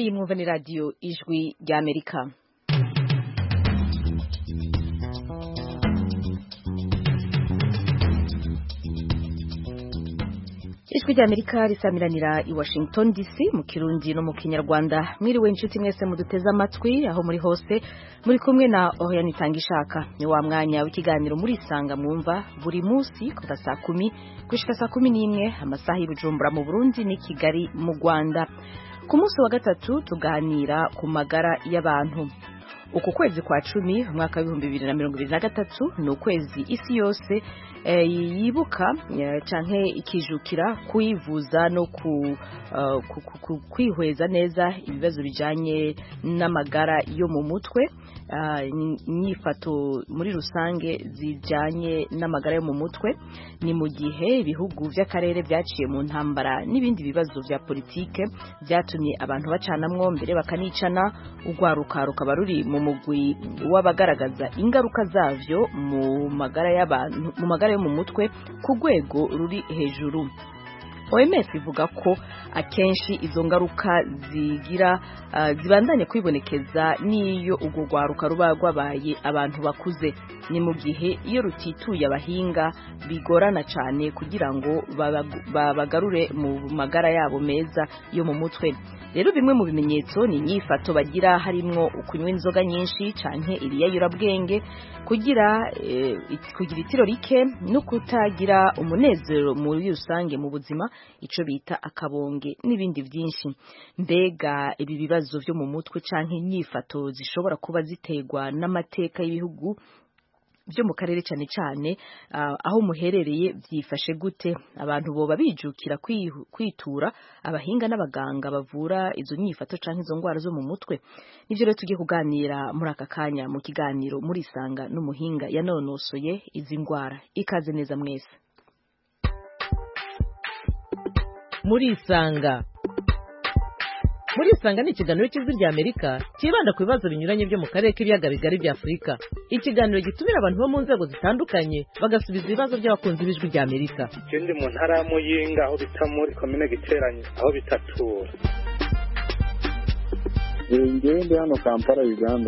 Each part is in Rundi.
iyi mwumva ni radio ijwi rya Amerika. Ijwi rya Amerika risamiranira i Washington DC mu Kirundi no mu Kinyarwanda. Mwiriwe inshuti mwese muduteze amatwi aho muri hose, muri kumwe na Oriane Itangishaka. Ni wa mwanya w'ikiganiro muri Sanga mwumva buri munsi kuva saa 10 gushika saa 11 amasaha y'Ibujumbura mu Burundi ni Kigali mu Rwanda. Ku munsi wa gatatu tuganira ku magara y'abantu. Uku kwezi kwa 10 mwaka wa 2023 ni ukwezi isi yose yibuka canke ikijukira kwivuza no kwihweza neza ibibazo bijanye n'amagara yo mu mutwe, inyifato muri rusange zijanye n'amagara yo mu mutwe. Ni mu gihe ibihugu vy'akarere vyaciye mu ntambara n'ibindi bibazo vya politike vyatumye abantu bacanamwo mbere bakanicana, urwaruka rukaba ruri mu mugwi w'abagaragaza ingaruka zavyo mu magara y'abantu, mu magara yo mu mutwe ku rwego ruri hejuru. OMS ivuga ko akenshi izo ngaruka zibandanye kwibonekeza niyo urwo rwaruka ruba rwabaye abantu bakuze. Ni mu gihe iyo rutituye abahinga bigorana cyane kugira ngo babagarure mu magara yabo meza yo mu mutwe. Rero bimwe mu bimenyetso ni inyifato bagira, harimwo ukunywa inzoga nyinshi canke ibiyayurabwenge, kugira itiro rike no kutagira umunezero muri rusange mu buzima, ico bita akabonge n'ibindi byinshi. Mbega ibi bibazo vyo mu mutwe canke inyifato zishobora kuba ziterwa n'amateka y'ibihugu byo mu karere cyane cyane aho muherereye byifashe gute? Abantu boba bijukira kwitura abahinga n'abaganga bavura izo nyifato canke izo ngwara zo mu mutwe? Nivyo rero tugiye kuganira muri aka kanya mu kiganiro muri Sanga n'umuhinga yanonosoye izi ngwara. Ikaze neza mwese muri Sanga. Muri Sanga ni ikiganiro cy'Ijwi rya Amerika kibanda ku bibazo binyuranye byo mu karere k'ibiyaga bigari bya Afurika. Ikiganiro gitumira abantu bo mu nzego zitandukanye bagasubiza ibibazo by'abakunzi b'Ijwi rya Amerika. Ikindi mu ntara ya Muyinga aho bita muri komine Giteranye aho bitatura. Ngende hano Kampala Uganda.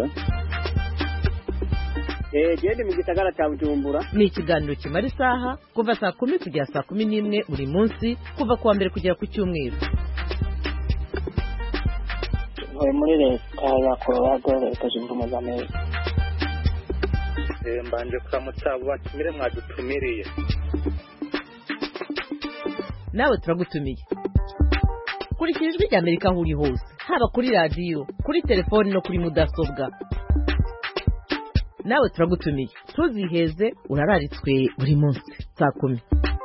Gende mu gisagara cya Bujumbura. Ni ikiganiro kimara isaha kuva saa 10 kugera saa 11 buri munsi, kuva kuwa mbere kugera ku cyumweru. Muri leta ya Colorado, leta zunze ubumwe za Amerika. Mbanje kuramutsa abo batumire mwadutumiriye. Nawe turagutumiye. Kurikira Ijwi rya Amerika aho uri hose, haba kuri radio, kuri telefone no kuri mudasobwa. Nawe turagutumiye. Tuziheze urararitswe buri munsi saa 10.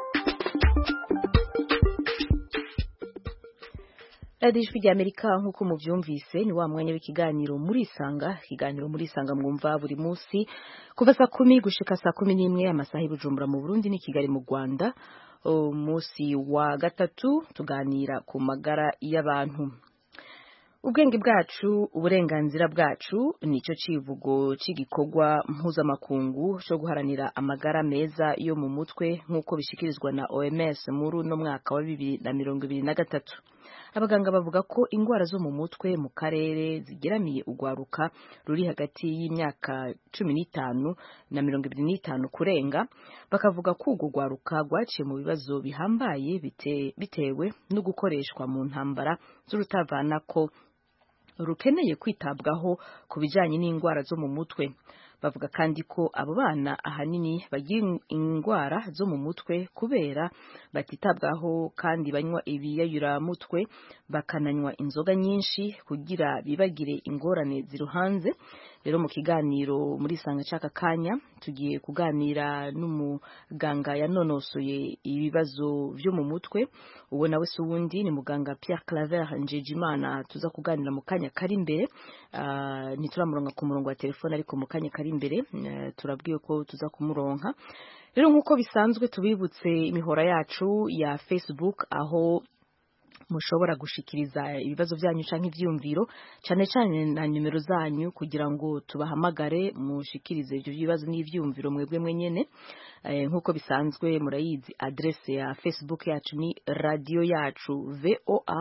Ijwi rya Amerika nk'uko muvyumvise ni wa mwanya w'ikiganiro muri Sanga. Ikiganiro muri Sanga mwumva buri munsi kuva saa 10 gushika saa 11 amasaha y'Ibujumbura mu Burundi ni Kigali mu Rwanda. Umunsi wa gatatu tuganira ku magara y'abantu. Ubwenge bwacu, uburenganzira bwacu nico civugo c'igikorwa mpuzamakungu cyo guharanira amagara meza yo mu mutwe nk'uko bishikirizwa na OMS muri no mwaka wa 2023. Abaganga bavuga ko ingwara zo mu mutwe mu karere zigeramiye ugwaruka ruri hagati y'imyaka 15 na 25 kurenga. Bakavuga ko urwo gwaruka rwaciye mu bibazo bihambaye bitewe no gukoreshwa mu ntambara z'urutavana ko rukeneye kwitabwaho ku bijanye n'ingwara zo mu mutwe. Bavuga kandi ko abo bana ahanini bagira ingwara zo mu mutwe kubera batitabwaho kandi banywa ibiyayura mutwe, bakananywa inzoga nyinshi kugira bibagire ingorane ziruhanze. Rero mu kiganiro muri Sanga caka kanya tugiye kuganira n'umuganga yanonosoye ibibazo vyo mu mutwe. Uwo nawe suwundi ni muganga Pierre Claver Njejimana. Tuza kuganira mu kanya kari imbere, nituramuronka ku murongo wa telefone, ariko mu kanya kari imbere turabwiye ko tuza kumuronka. Rero nkuko bisanzwe tubibutse imihora yacu ya Facebook aho mushobora gushikiriza ibibazo byanyu canke ivyumviro, cyane cyane na numero zanyu kugira ngo tubahamagare mushikirize ivyo bibazo n'ivyumviro mwebwe mwenyene. Nkuko bisanzwe murayizi adresse ya Facebook yacu ni radio yacu VOA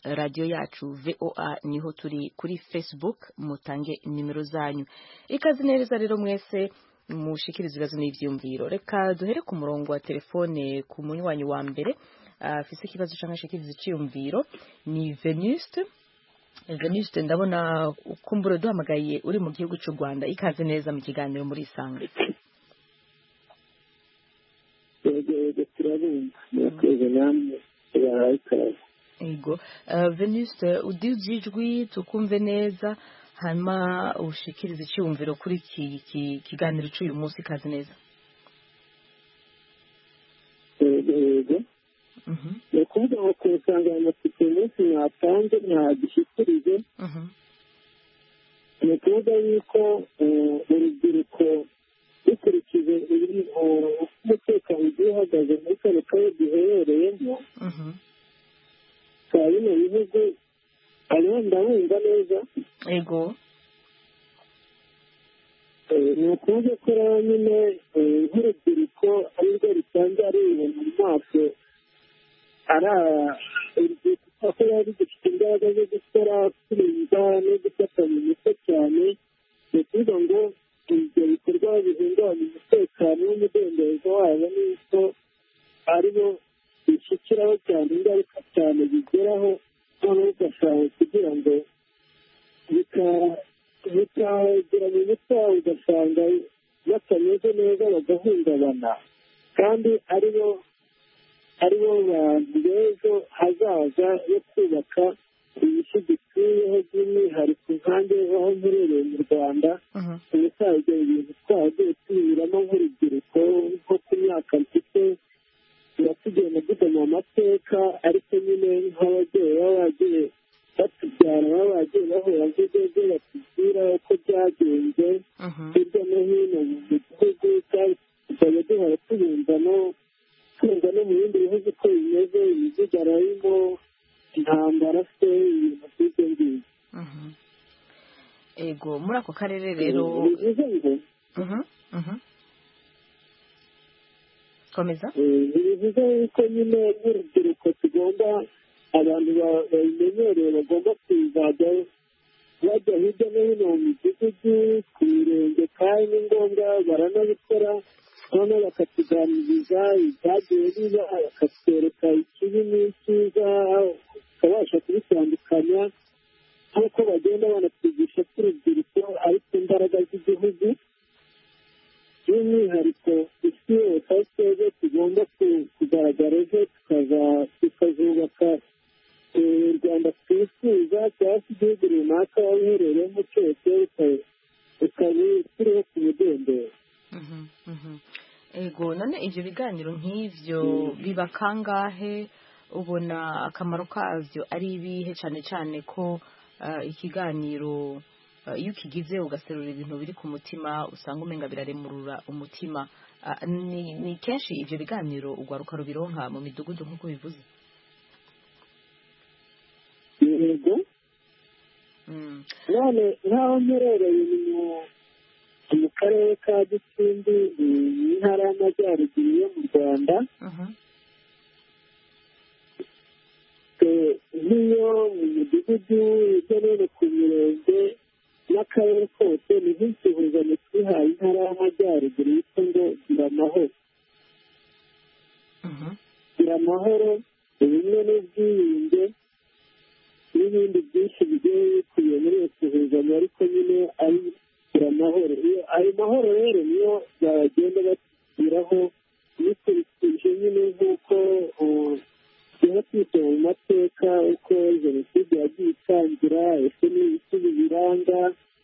radio yacu VOA niho turi kuri Facebook mutange nimero zanyu. Ikaze neza rero mwese mushikiriza ibibazo n'ivyumviro. Reka duhere ku murongo wa telefone ku munywanyi wa mbere afise ikibazo canke ashikiriza iciyumviro ni Venuste. Venuste ndabona kumbura duhamagaye uri mu gihugu cy'u Rwanda. Ikaze neza mu kiganiro muri Isanga. Ego Venuste udijijwi tukumve neza hanyuma ushikiriza icyumviro kuri iki kiganiro cy'uyu munsi. Ikaze neza. ni ukuvuga ngo ku nsanganyamatsiko umunsi mwatanze mwagishyikirije ni ukuvuga yuko urubyiruko dukurikije umutekano ugiye uhagaze muri kano karere duherereyemo ka bino bihugu hariho ndabumva neza. Ego ni ukuvuga ko rero nyine nk'urubyiruko arirwo rusanzwe ari ibintu mu maso urubyiruko ko yari rugifite imbaraga zo gukora kwirinda no gufata mu mutwe cyane. ni ukuvuga ngo ibyo bikorwa bihungabanya umutekano n'umudendezo wabo n'uko aribo bishyikiraho cyane ingaruka cyane bigeraho noneho ugashaka kugira ngo bikagera mu mutwe wawe ugasanga batameze neza bagahungabana kandi aribo bantu b'ejo hazaza yo kubaka isi dutuyeho by'umwihariko nkange aho mperereye mu Rwanda. ubusanzwe ibintu twagiye tubiramo nk'urubyiruko nko ku myaka mfite turatugenda duga mu mateka ariko nyine nk'ababyeyi baba bagiye batubyara baba bagiye bahura nk'ibyo batubwira uko byagenze hirya no hino mu gihugu tukajya duhora tubumva no mu bindi bihugu uko bimeze imidugararo irimo intambara se ibintu by'ibyo ngibyo. Ego muri ako karere rero komeza. bivuze yuko nyine nk'urubyiruko tugomba abantu babimenyereye bagomba kuzajya bajya hirya no hino mu midugudu ku mirenge kandi ni ngombwa baranabikora noneho bakatuganiriza ibyagiye biba bakatwereka ikibi n'icyiza tukabasha kubitandukanya nk'uko bagenda banatwigisha ko urubyiruko ariko imbaraga z'igihugu by'umwihariko isi yose aho twebwe tugomba kugaragara ejo tukazubaka u Rwanda twifuza cyangwa se igihugu runaka waba uherereyemo cyose ukaba ukiriho ku mudendezo. Ego none ibyo biganiro nk'ivyo biba kangahe ubona akamaro kavyo ari ibihe cyane cyane ko ikiganiro iyo ukigize ugaserura ibintu biri ku mutima usanga umenga biraremurura umutima. Ni kenshi ibyo biganiro ugwaruka rubironka mu midugudu nk'uko bivuze. Yego none nk'aho mperereye mu karere ka Gicumbi mu ntara y'Amajyaruguru yo mu Rwanda nk'iyo mu midugudu hirya no hino ku mirenge n'akarere kose ni nk'insuhuzanyo twihaye intara y'Amajyaruguru yitwa ngo gira amahoro. gira amahoro ubumwe n'ubwiyunge n'ibindi byinshi bigiye bikubiye muri iyo suhuzanyo ariko nyine ari gira amahoro. ayo mahoro rero niyo bagenda batugiraho bikurikije nyine nk'uko tuba twise mu mateka uko jenoside yagiye itangira ese n'ibiki bibiranga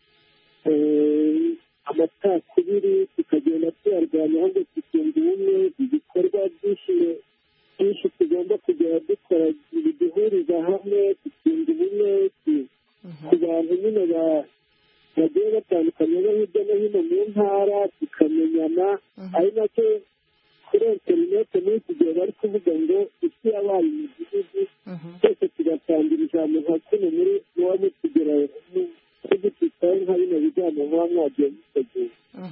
amacakubiri tukagenda tuyarwanya ahubwo tukunga ubumwe ibikorwa byinshi tugomba kugera dukora biduhuriza hamwe tukunga ubumwe ku bantu nyine bagiye batandukanye no hirya no hino mu ntara tukamenyana ari nacyo kuri interineti muri iki gihe bari kuvuga ngo isi yabaye imidugudu twese tugatangira ijambo nka kino muri muba mutugera tugititaho nka bino bijyanye muba mwagiye mutegura.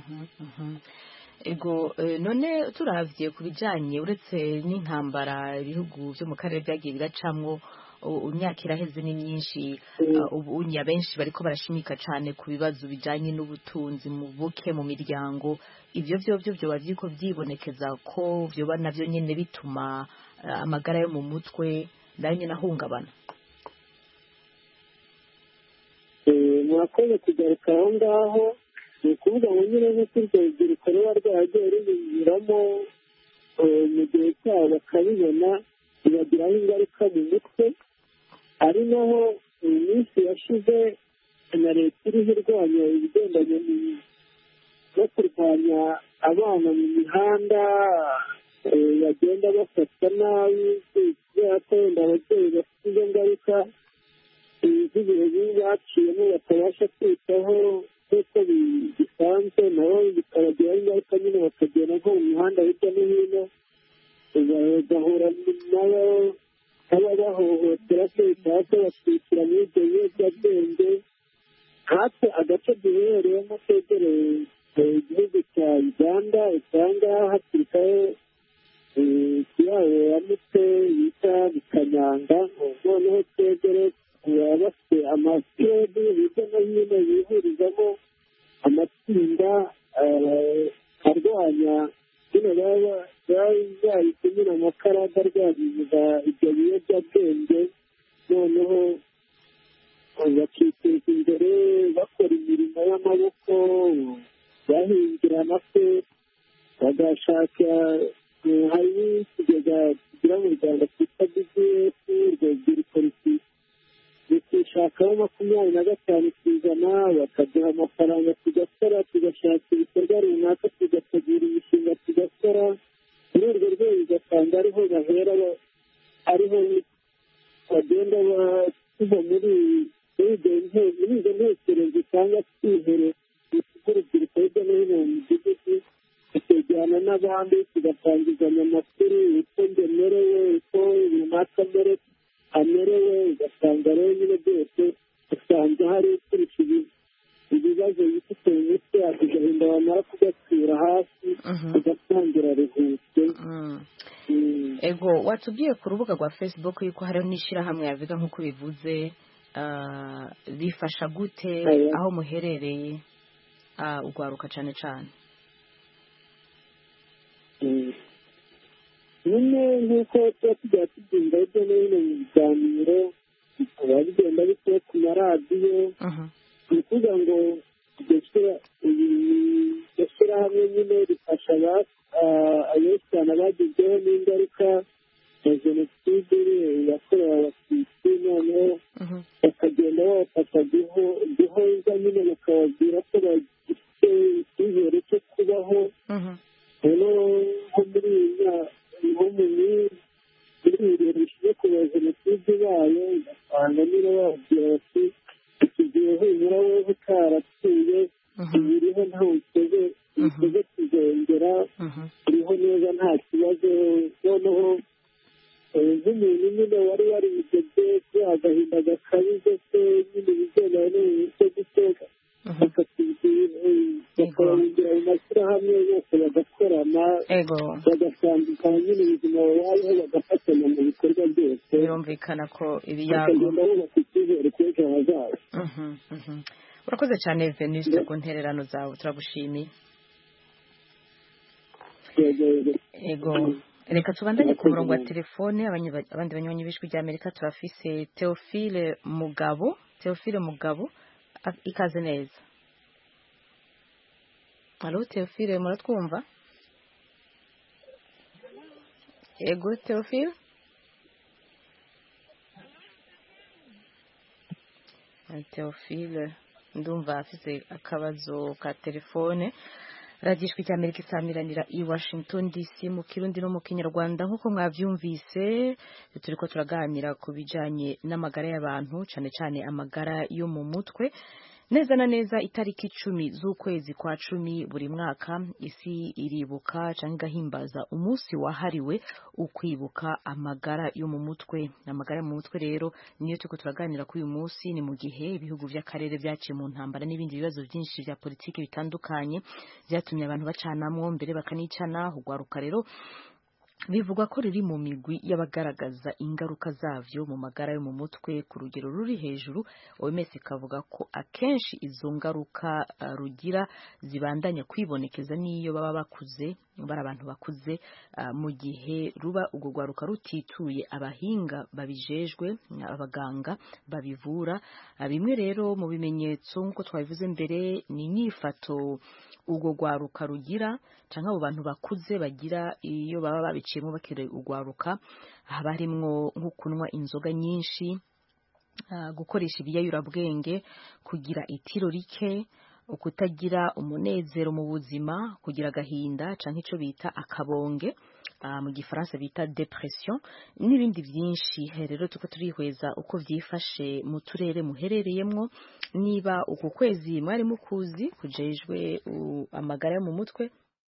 Ego none turavye ku bijanye uretse n'intambara ibihugu byo mu karere byagiye biracamwo imyaka iraheze ni myinshi ubu benshi bariko barashimika cyane ku bibazo bijanye n'ubutunzi mu buke mu miryango ivyo byoba byiko byibonekeza ko byoba navyo nyene bituma amagara yo mu mutwe nayo nyene ahungabana. murakoze kugaruka aho ngaho ni ukuvuga ngo nyine nk'uko urwo rubyiruko ruba rwaragiye rubinyuramo mu gihe cyabo bakabibona bibagiraho ingaruka mu mutwe ari naho mu minsi yashize na leta iriho irwanya ibigendanye no kurwanya abana mu mihanda bagenda bafatwa nabi kubera ko wenda ababyeyi bafite izo ngaruka z'ibihe bibi baciyemo batabasha kwitaho nk'uko bisanzwe nabo bikabagiraho ingaruka nyine bakagenda nko mu mihanda hirya no hino bagahura n'ababahohotera se cyangwa se bakishyira muri ibyo biyobyabwenge nkatwe agace duherereyemo kegereye igihugu cya uganda usanga haturikaho ikiyahuramutwe bita bikanyanga noneho twegere baba bafite amakirere hirya no hino bihurizamo amatsinda arwanya nyine baba bahise nyine amakaraga arwanyiriza ibyo biyobyabwenge noneho bakiteza imbere bakora imirimo y'amaboko bahingira na se bagashaka hari n'ikigega kigira mu rwanda cyitwa bdf urwo rubyiruko rukishakaho 25% bakaduha amafaranga tugakora tugashaka ibikorwa runaka tugategura imishinga tugakora muri urwo rwego ugasanga ariho bahera ariho bagenda tuva muri izo ntekerezo cyangwa twihere urubyiruko hirya no hino mu midugudu tukejyana n'abandi tugatangizanya amakuru uko ndemerewe uko runaka amerewe ugasanga rero nyine byose usanga hari ukurusha ibibazo bifite mu mutwe agahinda wamara kugatura hasi ugatangira ruhutse. Ego watubwiye ku rubuga rwa Facebook yuko hariho n'ishyirahamwe yavuga nk'uko bivuze rifasha gute aho muherereye ugwaruka cyane cyane nyine nk'uko tuba tujya tubyumva hirya no hino mu biganiro bikaba bigenda bitewe ku maradiyo ni ukuvuga ngo iryo shyirahamwe nyine rifasha abenshi cyane abagizweho n'ingaruka ya jenoside yakorewe abatutsi noneho bakagenda babafasha guhoza nyine bakababwira ko bagifite icyizere cyo kubaho rero nko muri nko mu birere bishinzwe ku ba jenoside bayo ugasanga niba bababwira bati iki gihe humura wowe utarapfuye biriho nta uteze kuzongera uriho neza nta kibazo noneho nk'umuntu nyine wari warigeze agahinda gakabije se nyine ibigendanye n'ubumutwe guteka bakababwira mu mashyirahamwe yose bagakorana bagasangikana nyine ubuzima babayeho bagafatanya mu bikorwa byose birumvikana ko ibiyago bakagenda bubaka icyizere cy'ejo hazaza. Urakoze cyane Venuste ku ntererano zawe turagushimiye. Ego reka tubandanye ku murongo wa telefone abandi banywanyi b'ijwi rya Amerika turafise Theophile Mugabo ikaze neza. Allo Theophile muratwumva? Ego Theophile ndumva afite akabazo ka telefone. Ragishwi cya Amerika isamiranira i Washington DC mu Kirundi no mu Kinyarwanda nk'uko mwavyumvise turiko turaganira ku bijanye n'amagara y'abantu cyane cyane amagara yo mu mutwe. Neza na neza itariki 10 z'ukwezi kwa 10 buri mwaka isi iribuka cyangwa igahimbaza umunsi wahariwe ukwibuka amagara yo mu mutwe. Amagara mu mutwe rero niyo tuko turaganira kuri uyu munsi ni mu gihe ibihugu by'akarere byaciye mu ntambara n'ibindi bibazo byinshi bya politiki bitandukanye byatumye abantu bacanamwo mbere bakanicana ugwaruka rero bivugwa ko riri mu migwi y'abagaragaza ingaruka zavyo mu magara yo mu mutwe ku rugero ruri hejuru. OMS ikavuga ko akenshi izo ngaruka rugira zibandanya kwibonekeza n'iyo baba bakuze, bari abantu bakuze, mu gihe ruba ubwo rwaruka rutituye abahinga babijejwe, abaganga babivura. Bimwe rero mu bimenyetso nk'uko twabivuze mbere ni inyifato ubwo rwaruka rugira canke abo bantu bakuze bagira iyo baba babiciyemo bakiri urwaruka. Haba harimwo nko kunywa inzoga nyinshi, gukoresha ibiyayurabwenge, kugira itiro rike, ukutagira umunezero mu buzima, kugira agahinda canke ico bita akabonge, mu gifaransa bita depression, n'ibindi byinshi. Rero tuko turihweza uko vyifashe mu turere muherereyemwo, niba uku kwezi mwari mukuzi kujejwe amagara yo mu mutwe,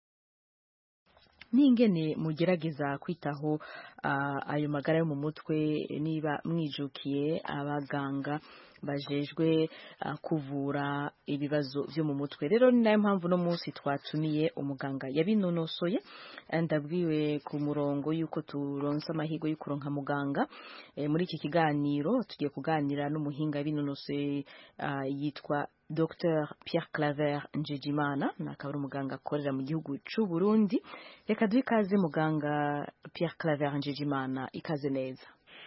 n'ingene mugerageza kwitaho ayo magara yo mu mutwe, niba mwijukiye abaganga bajejwe kuvura ibibazo byo mu mutwe. Rero ni nayo mpamvu no munsi twatumiye umuganga yabinonosoye. Ndabwiwe ku murongo yuko turonse amahirwe yo kuronka muganga muri iki kiganiro. Tugiye kuganira n'umuhinga yabinonosoye yitwa Dr Pierre Claver Njejimana, akaba ari umuganga akorera mu gihugu cy'u Burundi. Reka duhe ikaze muganga Pierre Claver Njejimana, ikaze neza.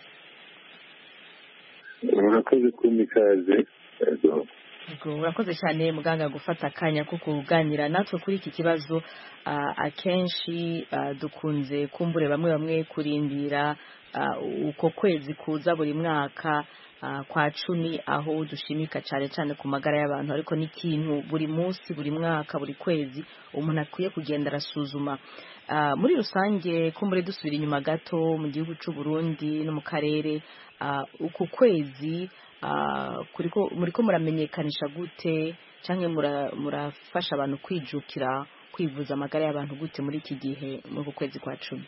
Murakoze kumpa ikaze. Urakoze cyane muganga gufata akanya ko kuganira natwe kuri iki kibazo. Akenshi dukunze kumbure bamwe kurindira uko kwezi kuza buri mwaka kwa 10 aho dushimika cyane ku magara y'abantu, ariko n'ikintu buri munsi, buri mwaka, buri kwezi umuntu akwiye kugenda arasuzuma. Muri rusange kumbure dusubira inyuma gato mu gihugu cy'u Burundi no mu karere, uku kwezi muriko muramenyekanisha gute canke murafasha abantu kwijukira kwivuza amagara y'abantu gute muri iki gihe mu kwezi kwa 10?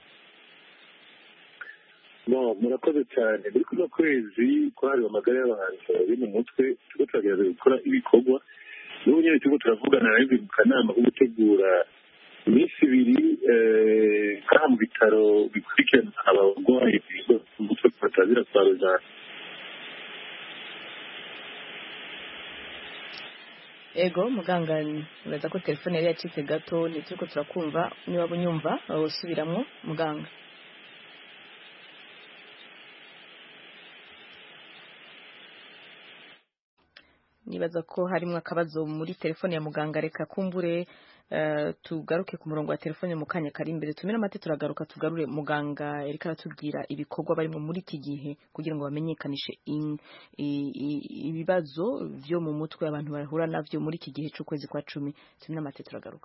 Murakoze cyane. Muri kuno kwezi kwahariwe amagara y'abantu bari mu mutwe, turiko turagerageza gukora ibikorwa. N'ubu nyene turiko turavugana nawe mu kanama ko gutegura iminsi 2 kandi mu bitaro bikurikirana abarwayi mu mutwe batazira kwaroza. Ego muganga, uraza ko telefone yari yacitse gato, nituko turakumva. Niba bunyumva usubiramwo muganga. Nibaza ko harimo akabazo muri telefone ya muganga. Reka kumbure tugaruke ku murongo wa telefone mu kanya kari imbere. Tumira amate turagaruka tugarure muganga Erika aratubwira ibikorwa barimo muri iki gihe kugira ngo bamenyekanishe ibibazo byo mu mutwe abantu bahura navyo muri iki gihe cy'ukwezi kwa 10. Tumira amate turagaruka.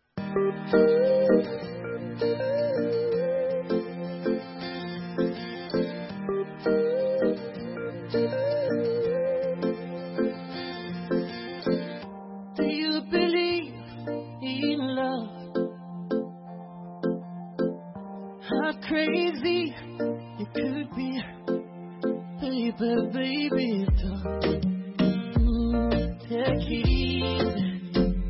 Crazy you could be, baby, take it easy.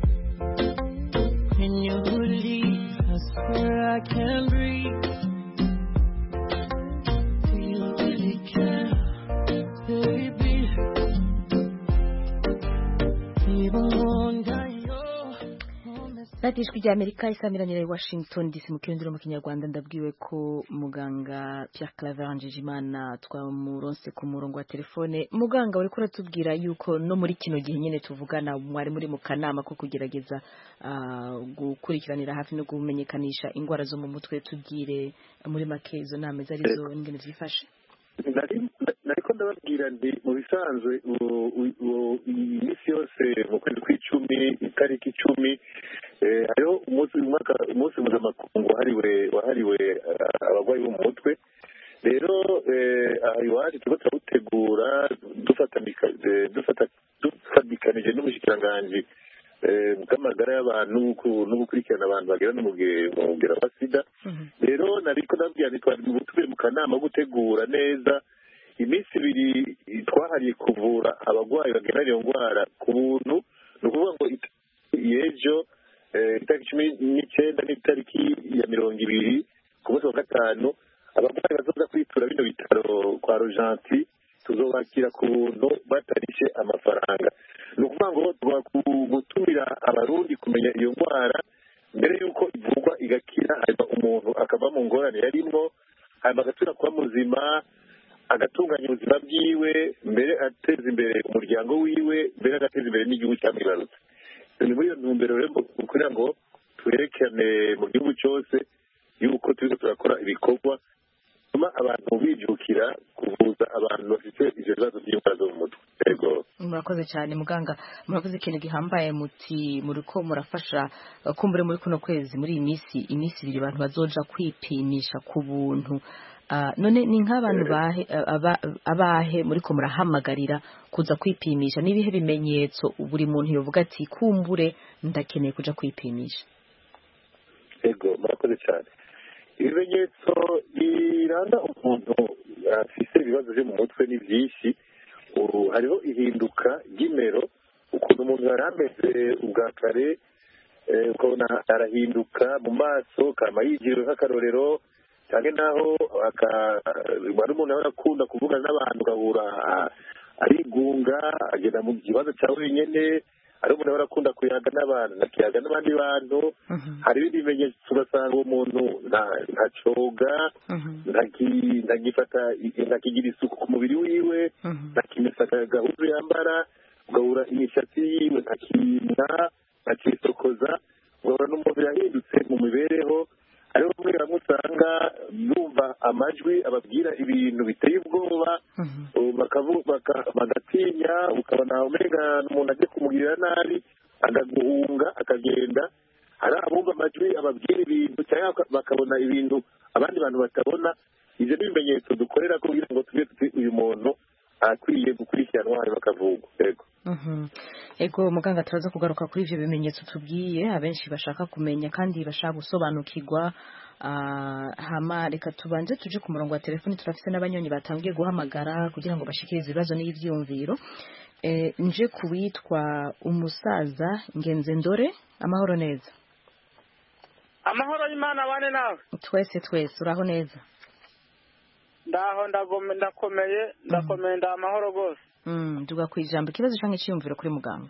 When you leave, I swear I can't breathe. Do you really care, baby? Even wonder Ijwi rya Amerika isamiranyira i Washington DC mu kirindiro mu Kinyarwanda. Ndabwiwe ko muganga Pierre Claver Njejimana twamuronse ku murongo wa telefone. Muganga uri kuratubwira yuko no muri kino gihe nyene tuvugana mwari muri mu kanama ko kugerageza gukurikiranira hafi no kumenyekanisha ingwara zo mu mutwe. Tubwire muri make izo nama zarizo ingene zifashe. Nariko ndababwira ndi mu bisanzwe iminsi yose mu kwezi kw'icumi itariki 10 hariho umunsi mpuzamakungu wahariwe abarwayi bo mu mutwe. Rero aha iwacu turiko turawutegura dufatikanije n'umushikiranganji bw'amagara y'abantu no gukurikirana abantu bagera n'umugera wa sida. Rero nariko ndababwira nti twari mu kanama ko gutegura neza iminsi 2 twahariye kuvura abarwayi bagera iyo ndwara ku buntu. Ni ukuvuga ngo yejo itariki 19 n'itariki ya 20 gatanu abarwayi bazoza kwitura bino bitaro kwa Rojanti tuzobakira ku buntu batarishe amafaranga. Ni ukuvuga ngo gutumira abarundi kumenya iyo ndwara mbere y'uko ivurwa igakira, hanyuma umuntu akava mu ngorane yarimwo, hanyuma agasubira kuba muzima, agatunganya ubuzima bwiwe, mbere ateza imbere umuryango wiwe, mbere agateza imbere n'igihugu cyamwibarutse. Ni muri iyo ntumbero rero kugira ngo twerekane mu gihugu cyose yuko turiko turakora ibikorwa bituma abantu bijukira kuvuza abantu bafite ivyo bibazo by'indwara zo mu mutwe. Yego, murakoze cyane muganga, murakoze ikintu gihambaye muti muriko murafasha kumbure muri kuno kwezi, muri iyi minsi ibiri abantu bazoja kwipimisha ku buntu. None ni nk'abantu abahe muriko murahamagarira kuza kwipimisha? N'ibihe bimenyetso buri muntu yovuga ati kumbure ndakeneye kuja kwipimisha? Yego, murakoze cyane. Ibimenyetso biranga umuntu afise ibibazo byo mu mutwe ni byinshi. Hariho ihinduka ry'imero, ukuntu umuntu yari ameze ubwa kare ukabona arahinduka mu maso, kama yigiriwe nk'akarorero, cyane naho wari umuntu yari akunda kuvugana n'abantu ugahura arigunga, agenda mu kibazo cya wenyine. Hari umuntu yari akunda kuyaga n'abantu, nakiyaga n'abandi bantu. Hari ibindi bimenyetso ugasanga uwo muntu ntacoga, ntakigira isuku ku mubiri wiwe, ntakimesa agahuzu yambara, ugahura imishatsi yiwe ntakisokoza, ugahura n'umuntu yahindutse mu mibereho. Hariho bamwe bamwe usanga bumva amajwi ababwira ibintu biteye ubwoba, bagatinya, ukabona umenga umuntu agiye kumugirira nabi, agaguhunga akagenda. Hari abumva amajwi ababwira ibintu cyangwa bakabona ibintu abandi bantu batabona. Ibyo ni ibimenyetso dukorera kugira ngo tube uyu muntu akwiye gukurikiranwa bakavugwa. Yego. Ego muganga, turaza kugaruka kuri ivyo bimenyetso tubwiye abenshi bashaka kumenya kandi bashaka gusobanukirwa. Hama reka tubanze tuje ku murongo wa telefoni, turafise n'abanyonyi batangiye guhamagara kugira ngo bashikirize ibibazo n'ivyumviro. Nje kuwitwa umusaza Ngenze Ndore. Amahoro neza? Amahoro y'Imana bane nawe? Twese uraho neza? Ndaho ndakomeye nda amahoro gose. Duga kwijambo ikibazo canke cyiyumviro kuri muganga.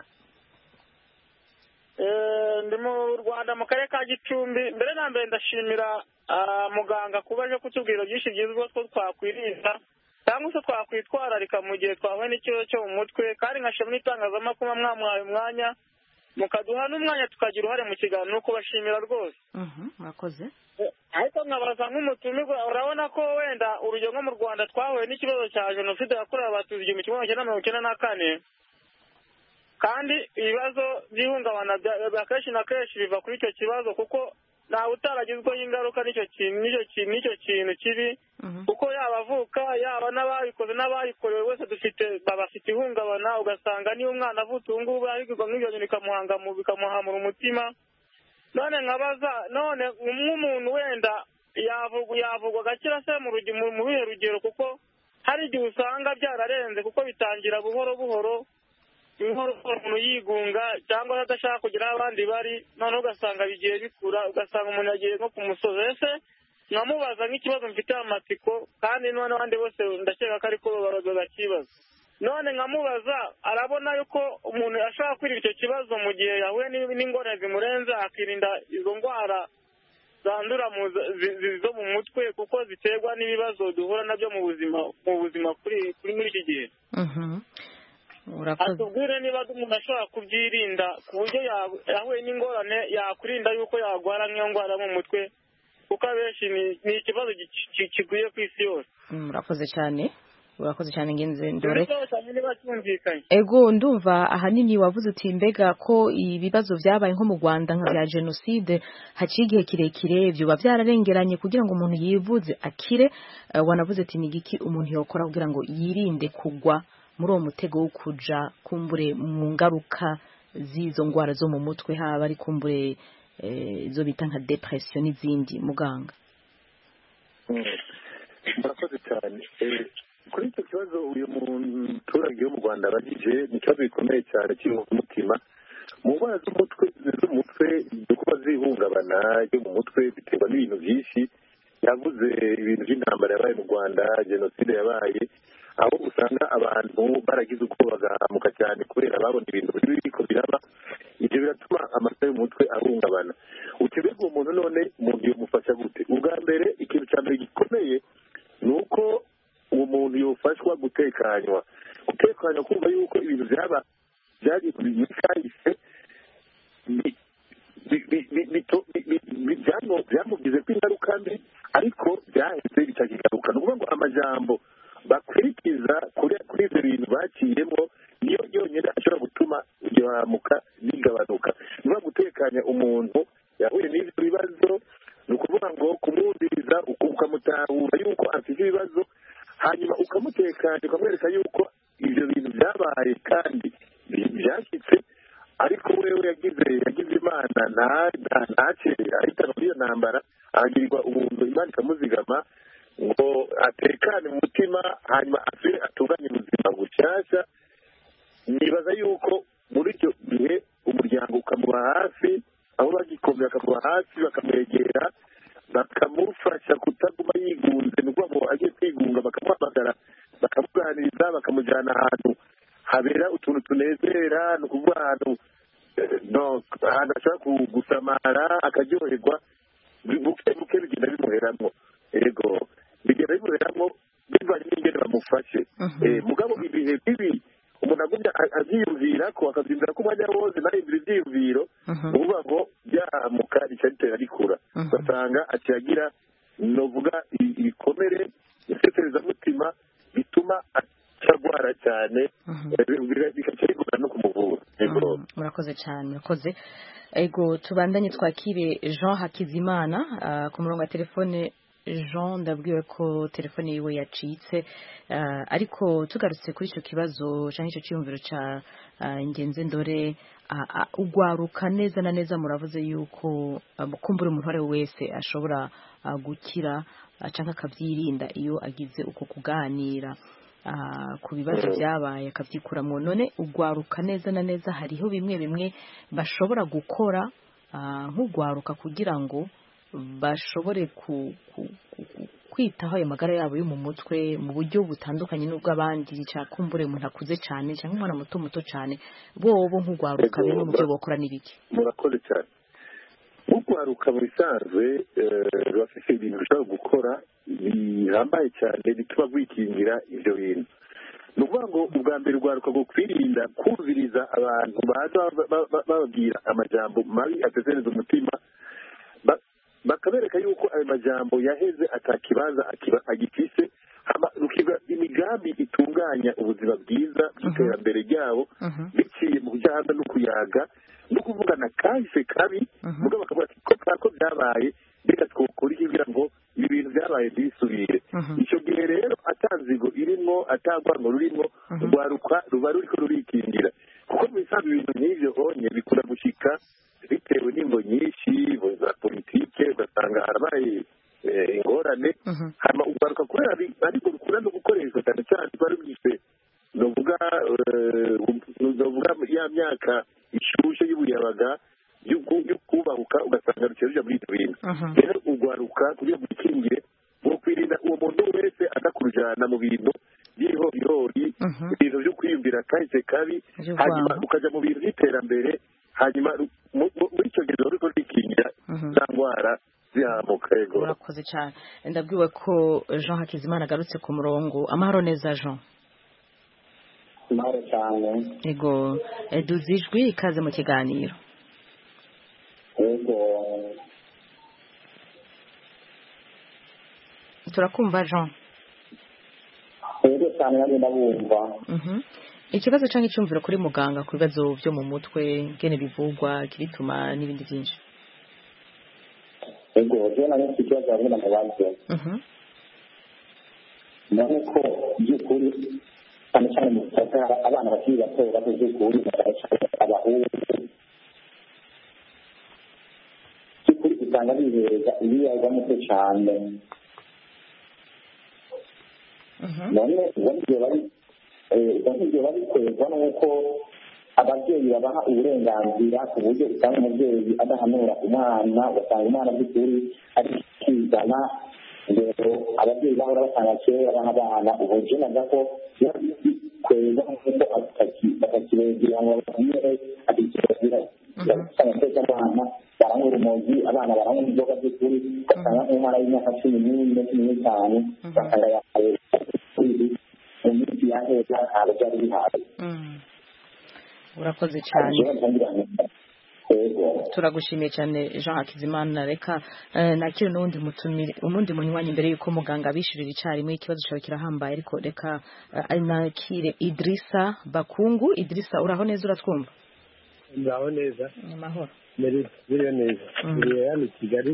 Ndi mu Rwanda mu karere ka Gicumbi. Mbere na mbere ndashimira muganga kuba aje kutubwira byinshi byiza ko twakwirinda cyangwa se twakwitwararika mu gihe twahuye n'ikibazo cyo mu mutwe, kandi nkashimira n'itangazamakuru mwamwaye umwanya mukaduha n'umwanya tukagira uruhare mu kiganiro, no kubashimira rwose. Murakoze. Ariko nkabaza nk'umutumirwa, urabona ko wenda urugero nko mu Rwanda twahuye n'ikibazo cya jenoside yakorewe abatutsi 1994, kandi ibibazo by'ihungabana akenshi na kenshi biva kuri icyo kibazo, kuko ntawe utaragizweho ingaruka n'icyo kintu kibi, kuko yaba avuka yaba n'ababikoze n'abayikorewe wese bafite ihungabana. Ugasanga niyo umwana avutse ubu ngubu arigirwa nk'ibyo bintu bikamuhamura umutima. None nkabaza, none nk'umuntu wenda yavugwa agakira se mu bihe rugero, kuko hari igihe usanga byararenze, kuko bitangira buhoro buhoro umuntu yigunga cyangwa adashaka kugira aho abandi bari, noneho ugasanga bigiye bikura, ugasanga umuntu yagiye nko ku musozi. Ese nkamubaza nk'ikibazo mfite amatsiko, kandi none abandi bose ndakeka ko ariko baradoda kibazo. None nkamubaza, arabona yuko umuntu ashaka kwirinda icyo kibazo mu gihe yahuye n'ingorane zimurenze, akirinda izo ndwara zandura zo mu mutwe, kuko ziterwa n'ibibazo duhura nabyo mu buzima kuri muri iki gihe. Atubwire niba umuntu ashobora kubyirinda ku buryo yahuye n'ingorane yakwirinda yuko yarwara nk'iyo ndwara mu mutwe, kuko abenshi ni ikibazo kiguye ku isi yose. Murakoze cyane. Urakoze cyane Ngenze Ndore. Ego, ndumva ahanini wavuze uti mbega ko ibibazo byabaye nko mu Rwanda nka bya jenoside haciye igihe kirekire, byo byararengeranye kugira ngo umuntu yivuze akire. Wanavuze ati ni giki umuntu yokora kugira ngo yirinde kugwa muri uwo mutego wo kuja kumbure mu ngaruka z'izo ndwara zo mu mutwe, haba ari kumbure zo bita nka depression n'izindi. Muganga. Murakoze cyane. Kuri icyo kibazo uyu muturage wo mu Rwanda abajije, ni ikibazo gikomeye cyane kiri mu mutima. Mu ndwara z'umutwe zo kuba zihungabana ryo mu mutwe biterwa n'ibintu byinshi. yavuze ibintu by'intambara yabaye mu Rwanda, jenoside yabaye, aho usanga abantu baragize ubwoba bagahamuka cyane kubera babona ibintu biriko biraba. Ibyo biratuma amasa y'umutwe ahungabana. Ukibega umuntu none mu gihe umufasha gute? Ubwa mbere ikintu cya mbere gikomeye ni uko uwo muntu yofashwa gutekanywa kumva yuko ibintu byahise byamugize ko ingaruka mbi, ariko byahise bitakigaruka. Ni ukuvuga ngo amajambo bakurikiza kuri ibyo bintu baciyemo niyo yonyine ashobora gutuma iryo hamuka rigabanuka. Ni ukuvuga gutekanya umuntu yahuye n'ibyo bibazo, ni ukuvuga ngo kumwumviriza ukamutahura yuko afite ibibazo, hanyuma ukamutekanya ukamwereka yuko ibyo bintu byabaye kandi byashyitse, ariko wewe yagize imana ntace ahitana muri iyo ntambara, ahagirirwa ubuntu, imana ikamuzigama ngo atekane mu mutima, hanyuma asubire atunganye ubuzima bushyashya. Nibaza yuko muri icyo gihe umuryango ukamuba hafi, aho bagikomeye bakamuba hafi, bakamwegera, bakamufasha kutaguma yigunze. Ni ukuvuga ngo agiye kwigunga bakamuhamagara, bakamuganiriza, bakamujyana ahantu habera utuntu tunezera. Ni ukuvuga ahantu ashobora gusamara akaryoherwa, buke buke bigenda bimuheramo. Yego, bigenda bimuheramo bivanye n'ingene bamufashe. Mugabo ibihe bibi umuntu agumya abyiyumvira ko akabyumvira ko umwanya wose narindira ibyiyumviro, ni ukuvuga ngo byahamuka rica ritera rikura, ugasanga akiyagira novuga ibikomere inseserezamutima bituma arwara cyane, bikaca bigora no kumuvura. Murakoze cyane, murakoze. Ego, tubandanye twakire Jean Hakizimana ku murongo wa telefone. Jean, ndabwiwe ko telefone yiwe yacitse, ariko tugarutse kuri icyo kibazo cyangwa icyo cyiyumviro cya Ngenze Ndore, ugwaruka neza na neza muravuze yuko kumbura umuntu ari wese ashobora gukira cyangwa akabyirinda iyo agize uko kuganira ku bibazo byabaye akabyikuramwo. None ugwaruka neza na neza hariho bimwe bimwe bashobora gukora nk'ugwaruka kugira ngo bashobore kwitaho ayo magara yabo yo mu mutwe mu buryo butandukanye n'ubw'abandi, cyakumbure umuntu akuze cyane cyangwa umwana muto cyane, bobo nk'ugwaruka bimwe mu byo bakora n'ibiki? Murakoze cyane. Ugwaruka mu bisanzwe bafite ibintu bishobora gukora bihambaye cyane bituma rwikingira ibyo bintu. Ni ukuvuga ngo ubwa mbere ugwaruka bwo kwirinda kumviriza abantu baza bababwira amajambo mabi atezereza umutima, bakabereka yuko ayo majambo yaheze atakibanza agifise, rukiba imigambi itunganya ubuzima bwiza bw'iterambere ryabo biciye mu kujyana no kuyaga no kuvugana kahise kabi, mugabo bakavuga ati ko byabaye, reka twokora iki kugira ngo ibi bintu byabaye bisubire. Icyo gihe rero atanzigo irimo, atagwango rurimo, urwaruka ruba ruriko rurikingira, kuko mu bisanzwe ibintu nk'ivyo honye bikunda gushika bitewe n'ingo nyinshi za politike, ugasanga harabaye ingorane, hanyuma ugaruka kubera ariko rukunda no gukoreshwa cyane cyane twari bwise novuga ya myaka ishushe y'ubuyabaga yo kubahuka, ugasanga ruciye ruja muri ibyo bintu. Rero urwaruka kugira ngo rukingire mu kwirinda uwo muntu wese aza kurujana mu bintu by'ihorihori, ibintu byo kwiyumvira kahise kabi, hanyuma ukaja mu bintu by'iterambere, hanyuma muri icyo gihe uriko rwikingira za ndwara zihamuka. Yego, murakoze cyane. Ndabwiwe ko Jean Hakizimana agarutse ku murongo. Amahoro neza Jean. Amahoro cyane. Yego, duze ijwi, ikaze mu kiganiro. Yego, turakumva Jean. yego cyane, nari ndabumva. Ikibazo cyangwa icyumviro kuri muganga ku bibazo byo mu mutwe, ngene bivugwa, kirituma n'ibindi byinshi. Yego, je nari mfite ikibazo hamwe na mubaze. None ko by'ukuri cyane cyane mu Gisagara abana bakiri bato bato by'ukuri abahungu by'ukuri usanga bihereza ibiyaga muto cyane. None ibyo babikorerwa n'uko ababyeyi babaha uburenganzira ku buryo usanga umubyeyi adahanura umwana, ugasanga umwana by'ukuri ari kwizana rero ababyeyi bahora batanga kera abana ubu naga ko kweza nk'uko batakirengera ngo babwire ati kirazira usanga twese abana baranywa urumogi abana baranywa inzoga z'ukuri ugasanga nk'umwana w'imyaka 14-15 basanga yahawe mu minsi yahera ntabwo byari bihawe. Urakoze cyane, turagushimiye cyane Jean Hakizimana. Reka nakire n'undi munywanyi mbere yuko muganga abishurira icyarimwe ikibazo cyawe kirahambaye, ariko reka nakire Idrissa Bakungu. Idrissa, uraho neza, uratwumva? Ndaho neza. Ni mahoro. Biriya neza. Biriya hano i Kigali.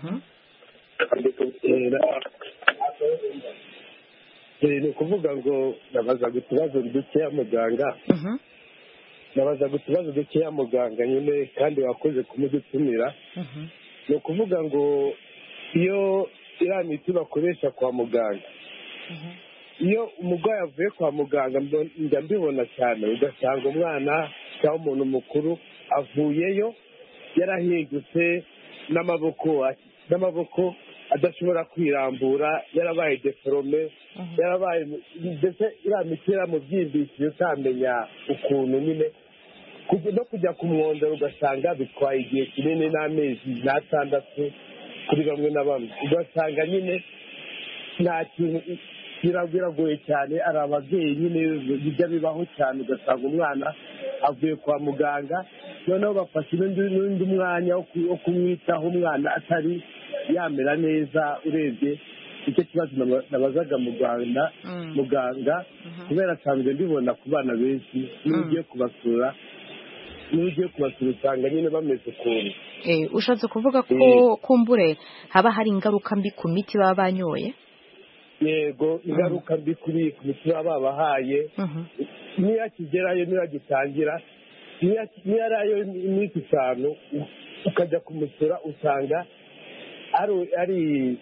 Ni ukuvuga ngo nabazaga utubazo dukeya muganga. Nabazaga utubazo dukeya muganga nyine kandi wakoze kumudutumira. Ni ukuvuga ngo iyo iriya miti bakoresha kwa muganga, iyo umurwayi avuye kwa muganga njya mbibona cyane, ugasanga umwana cyangwa umuntu mukuru avuyeyo yarahingutse n'amaboko adashobora kwirambura, yarabaye deforome, yarabaye ndetse iriya miti yaramubyimbishije utamenya ukuntu nyine no kujya kumwondera ugasanga bitwaye igihe kinini n'amezi n'atandatu kuri bamwe na bamwe, ugasanga nyine nta kintu, biragoye cyane. Ari ababyeyi nyine bijya bibaho cyane, ugasanga umwana avuye kwa muganga noneho bafashe n'undi mwanya wo kumwitaho umwana atari yamera neza. Urebye icyo kibazo nabazaga muganga kubera asanzwe mbibona ku bana benshi, niba ugiye kubasura usanga nyine bameze ukuntu. Ushatse kuvuga ko kumbure haba hari ingaruka mbi ku miti baba banyoye? Yego, ingaruka mbi ku miti baba babahaye. Niyo akigerayo, niyo agitangira, niyo arayo iminsi 5 ukajya kumusura usanga ari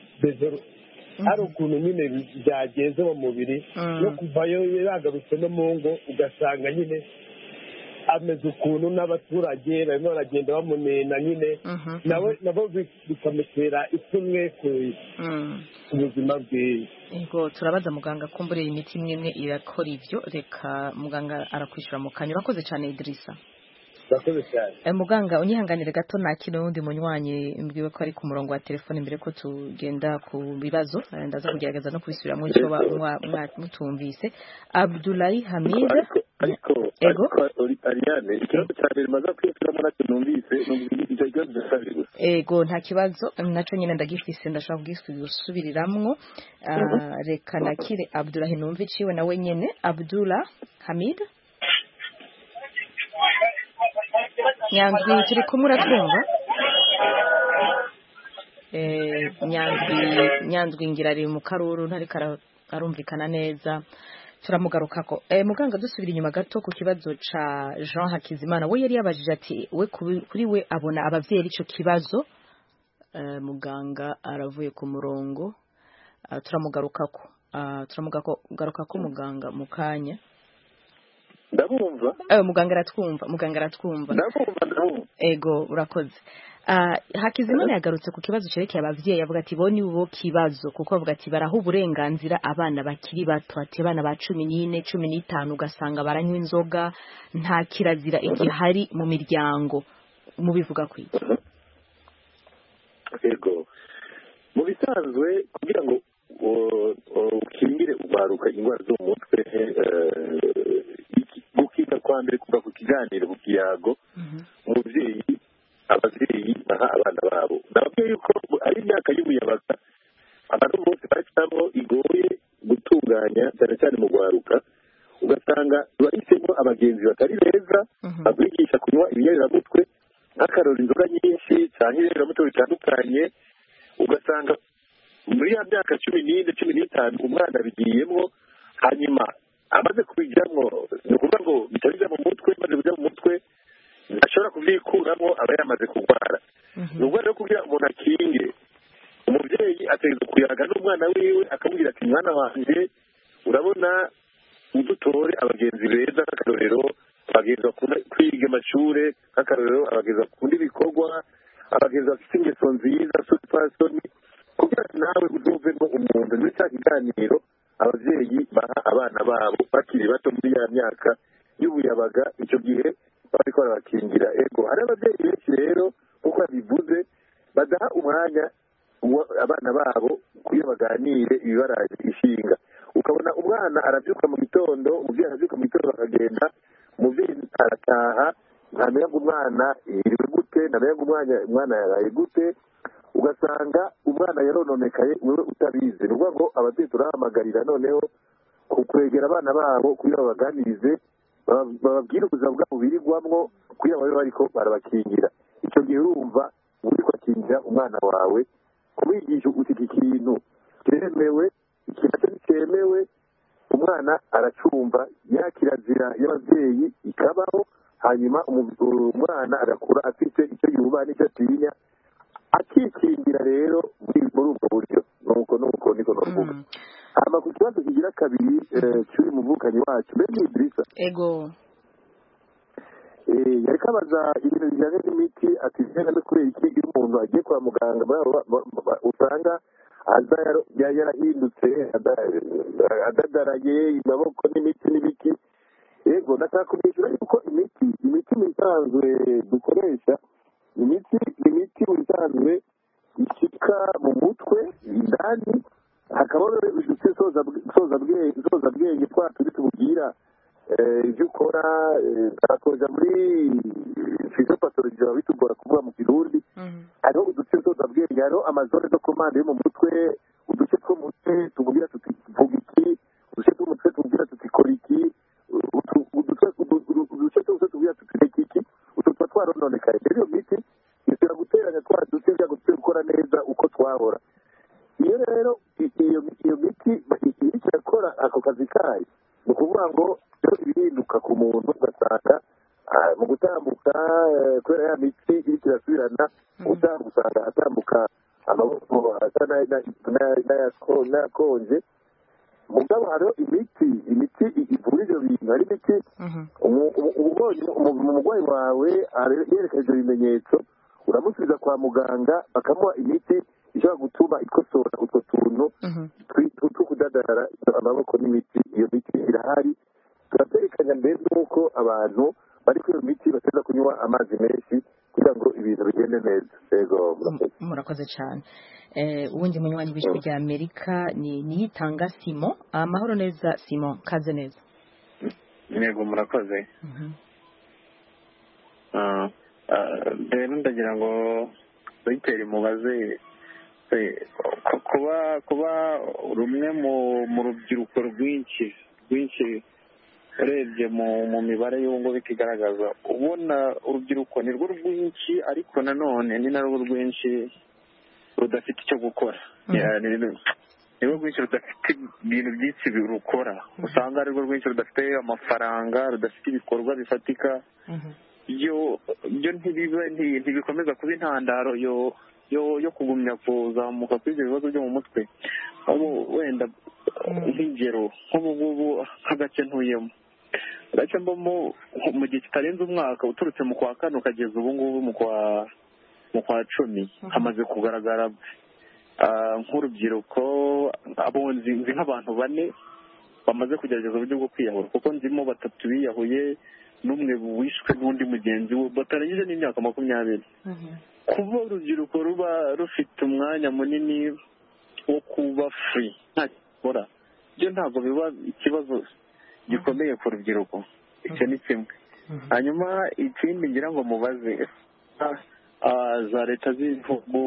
ukuntu nyine byagenze mu mubiri, no kuvayo yagarutse no mu ngo ugasanga nyine ameze ukuntu, n'abaturage barimo baragenda bamunena nyine, nabo bikamutera ipfunwe ku buzima bwe. Yego, turabaza muganga kumbure imiti imwe irakora ibyo. Reka muganga arakwishyura mu kanya. Urakoze cyane Idrissa. Urakoze cyane. Muganga unyihanganire gato nakire n'undi munywanyi mbwiwe ko ari ku murongo wa telefone mbere ko tugenda ku bibazo, ndaza kugerageza no kubisubiramo icyo mutumvise. Abdullahi Hamid. Ariko Ariane, ikibazo cya mbere maze kwiyumviramo nacyo numvise ibyo bibazo byasabye gusa. Ego, nta kibazo, nacyo nyine ndagifise, ndashobora kugisubiramwo. Reka nakire Abdullahi numve iciwe nawe nyene. Abdullah Hamid. Nyandwi, turi kumwe, uratwumva? Nyandwi ngira ari mu karuru ntariko arumvikana neza, turamugarukako. Muganga, dusubira inyuma gato ku kibazo ca Jean Hakizimana. We yari yabajije ati we kuri we abona abavyeyi ico kibazo. Muganga aravuye ku murongo, turamugarukako muganga mu kanya. Ndabumva. Muganga aratwumva. Ndabumva. Ego, urakoze. Hakizimana yagarutse ku kibazo cerekeye abavyeyi, avuga ati bo ni bo kibazo, kuko avuga ati baraha uburenganzira abana bakiri bato, ati abana ba 14, 15 ugasanga baranywa inzoga, nta kirazira igihari mu miryango. Mubivuga kwiki? Ego, mu bisanzwe kugira ngo ukingire ubaruka indwara zo mu mutwe, gukiga kwa mbere kuva ku kiganiro ku kiyago, ababyeyi baha abana babo. Nababwiye yuko ari imyaka y'ubuyabaga abantu bose bacamo igoye gutunganya, cyane cyane mu gwaruka, ugasanga bahisemo abagenzi batari beza babigisha kunywa ibiyayuramutwe, nk'akarora inzoga nyinshi cyangwa ibiyayuramutwe bitandukanye. Ugasanga muri ya myaka 14-15 umwana bigiyemo, hanyuma amaze kubijyamo, ni ukuvuga ngo bitabijya mu mutwe, maze kujya mu mutwe ashobora kubyikuramo, aba yamaze kurwara. Ni ubwo rero kugira umuntu akinge, umubyeyi ategerezwa kuyaga n'umwana wiwe akamubwira ati mwana wanjye, urabona udutore abagenzi beza, nk'akarorero abagenzi bakunda kwiga amashuri, nk'akarorero abagenzi bakunda ibikorwa, abagenzi bafite ingeso nziza, sosipasoni, kugira ngo nawe uzuvemo cya kiganiro ababyeyi baha abana babo bakiri bato muri ya myaka y'ubuyabaga icyo gihe bari ko barabakingira ego hari ababyeyi benshi rero nk'uko babivuze badaha umwanya abana babo kugira baganire ibibaraje ishinga ukabona umwana arabyuka mu gitondo umubyeyi arabyuka mu gitondo bakagenda umubyeyi arataha ntamenya ngo umwana yiriwe gute ntamenya ngo umwana yaraye gute ugasanga umwana yarononekaye wewe utabizi ni ukuvuga ngo ababyeyi turahamagarira noneho kwegera abana babo kugira babaganirize bababwire ubuzima bwabo birirwamwo kugira babe bariko barabakingira icyo gihe urumva uri kwakingira umwana wawe kumwigisha utika ikintu cyemewe ikintu cyemewe umwana aracumva ya kirazira y'ababyeyi ikabaho hanyuma umwana agakura afite icyo yubaha n'icyo atinya akikingira rero muri ubwo buryo nuko niko navuga hama ku kibazo kigira kabiri cy'uri muvukanyi wacu mbere Idrissa ego yari kabaza ibintu bijyanye n'imiti ati bijyanye no kubera iki iyo umuntu agiye kwa muganga usanga yarahindutse adadaraye amaboko n'imiti n'ibiki yego ndashaka kumwishyura yuko imiti mu isanzwe dukoresha imiti mu isanzwe ishyika mu mutwe indani hakabaho udutse sozabwenge twa turi tubwira ibyo ukora turakoza muri fizopatologi baba bitugora kuvuga mu kirundi hariho uduce sozabwenge hariho amazone zo komande yo mu mutwe uduce two mu mutwe tubwira tuti vuga iki uduce two mu mutwe tubwira tuti kora iki uduce twose tubwira tuti reka iki utu tuba twarononekaye rero iyo miti ishobora guteranya twa duce bya gukora neza uko twahora iyo rero iyo miti iriko irakora ako kazi kayo ni ukuvuga ngo rero ibihinduka ku muntu ugasanga mu gutambuka kubera ya mitsi iriko irasubirana mu gutambuka usanga atambuka amaboko asa n'ayakonje mugabo hariho imiti ivura ivyo bintu hari imiti umurwayi wawe yerekana ivyo bimenyetso uramusubiza kwa muganga bakamuha imiti ishobora gutuma ikosora utwo tuntu two kudadarara amaboko n'imiti iyo miti irahari turaterekanya mbere n'uko abantu bari kuri iyo miti bateza kunywa amazi menshi kugira ngo ibintu bigende neza yego murakoze cyane ubundi munywanyi w'ijwi rya Amerika ni Niyitanga Simon amahoro neza Simon kaze neza yego murakoze rero ndagira ngo Dr. mubaze kuba rumwe mu rubyiruko rwinshi urebye mu mibare y'ubu bikigaragaza ubona urubyiruko ni rwo rwinshi ariko nanone ni narwo rwinshi rudafite icyo gukora ni rwo rwinshi rudafite ibintu byinshi rukora usanga ari rwo rwinshi rudafite amafaranga rudafite ibikorwa bifatika byo ntibikomeza kuba intandaro yo kugumya kuzamuka kuri ibyo bibazo byo mu mutwe wenda nk'ingero nk'ubu ngubu nk'agace ntuyemo agace mbamo mu gihe kitarenze umwaka uturutse mu kwa kane ukageza ubu ngubu mu kwa cumi hamaze kugaragara nk'urubyiruko nzi nk'abantu 4 bamaze kugerageza uburyo bwo kwiyahura kuko nzimo 3 biyahuye n'umwe wishwe n'undi mugenzi we batarangije n'imyaka 20 kuba urubyiruko ruba rufite umwanya munini wo kuba free nta gukora byo ntabwo biba ikibazo gikomeye ku rubyiruko icyo ni kimwe hanyuma ikindi ngira ngo mubaze za leta z'ibihugu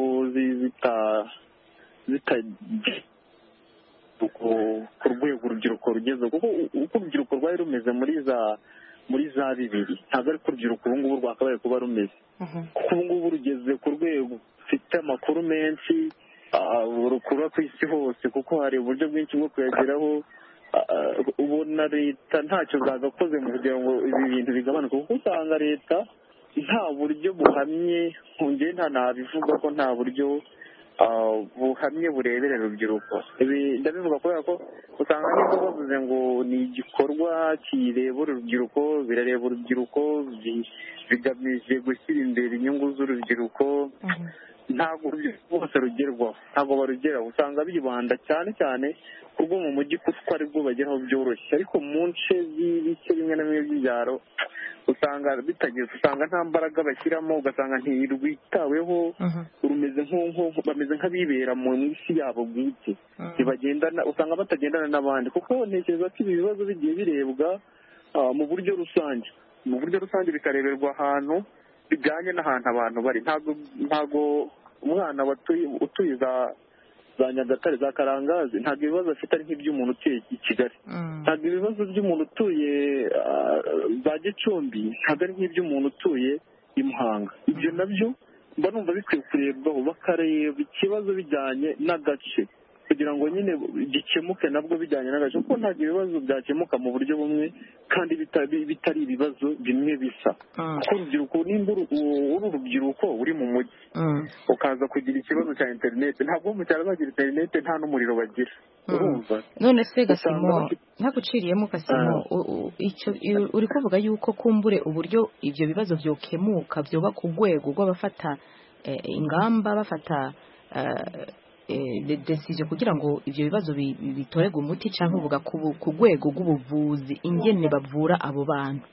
ku rwego urubyiruko rugeze kuko uko urubyiruko rwari rumeze muri za 2000 ntabwo ari ko urubyiruko ubu ngubu rwakabaye kuba rumeze kuko ubu ngubu rugeze ku rwego rufite amakuru menshi rukura ku isi hose kuko hari uburyo bwinshi bwo kuyageraho ubona leta ntacyo zagakoze mu kugira ngo ibi bintu bigabanuke kuko usanga leta nta buryo buhamye nkongeye nabivuga ko nta buryo buhamye bureberera urubyiruko ibi ndabivuga kubera ko usanga niba bavuze ngo ni igikorwa kirebera urubyiruko birareba urubyiruko bigamije gushyira imbere inyungu z'urubyiruko ntabwo bose rugerwaho, ntabwo barugeraho, usanga bibanda cyane cyane kubwo mu mujyi kuko aribwo bageraho byoroshye, ariko mu nce z'ibice bimwe na bimwe by'ibyaro usanga bitageze, usanga nta mbaraga bashyiramo, ugasanga ntirwitaweho, bameze nk'abibera mu isi yabo bwite, ntibagendana, usanga batagendana n'abandi, kuko ntekereza ko ibi bibazo bigiye birebwa mu buryo rusange, bikareberwa ahantu bijyanye n'ahantu abantu bari. Ntabwo umwana utuye za Nyagatare, za Karangazi, ntabwo ibibazo afite ari nk'iby'umuntu utuye i Kigali, ntabwo ibibazo by'umuntu utuye za Gicumbi ntabwo ari nk'iby'umuntu utuye i Muhanga. Ibyo nabyo mba numva bikwiye kurebwaho, bakareba ikibazo bijyanye n'agace kugira ngo nyine gikemuke nabwo bijyanye n'agace, kuko ntabwo ibibazo byakemuka mu buryo bumwe kandi bitari ibibazo bimwe bisa. Kuko urubyiruko, nimba uri urubyiruko uri mu mujyi ukaza kugira ikibazo cya interineti, ntabwo mu cyaro bagira interineti nta n'umuriro bagira, urumva. None se Gasimo, ntaguciriyemo Gasimo, uri kuvuga yuko kumbure uburyo ibyo bibazo byokemuka byoba ku rwego rw'abafata ingamba, bafata decision kugira ngo ibyo bibazo bitorerwe umuti, cyangwa uvuga ku rwego rw'ubuvuzi ingene bavura abo bantu?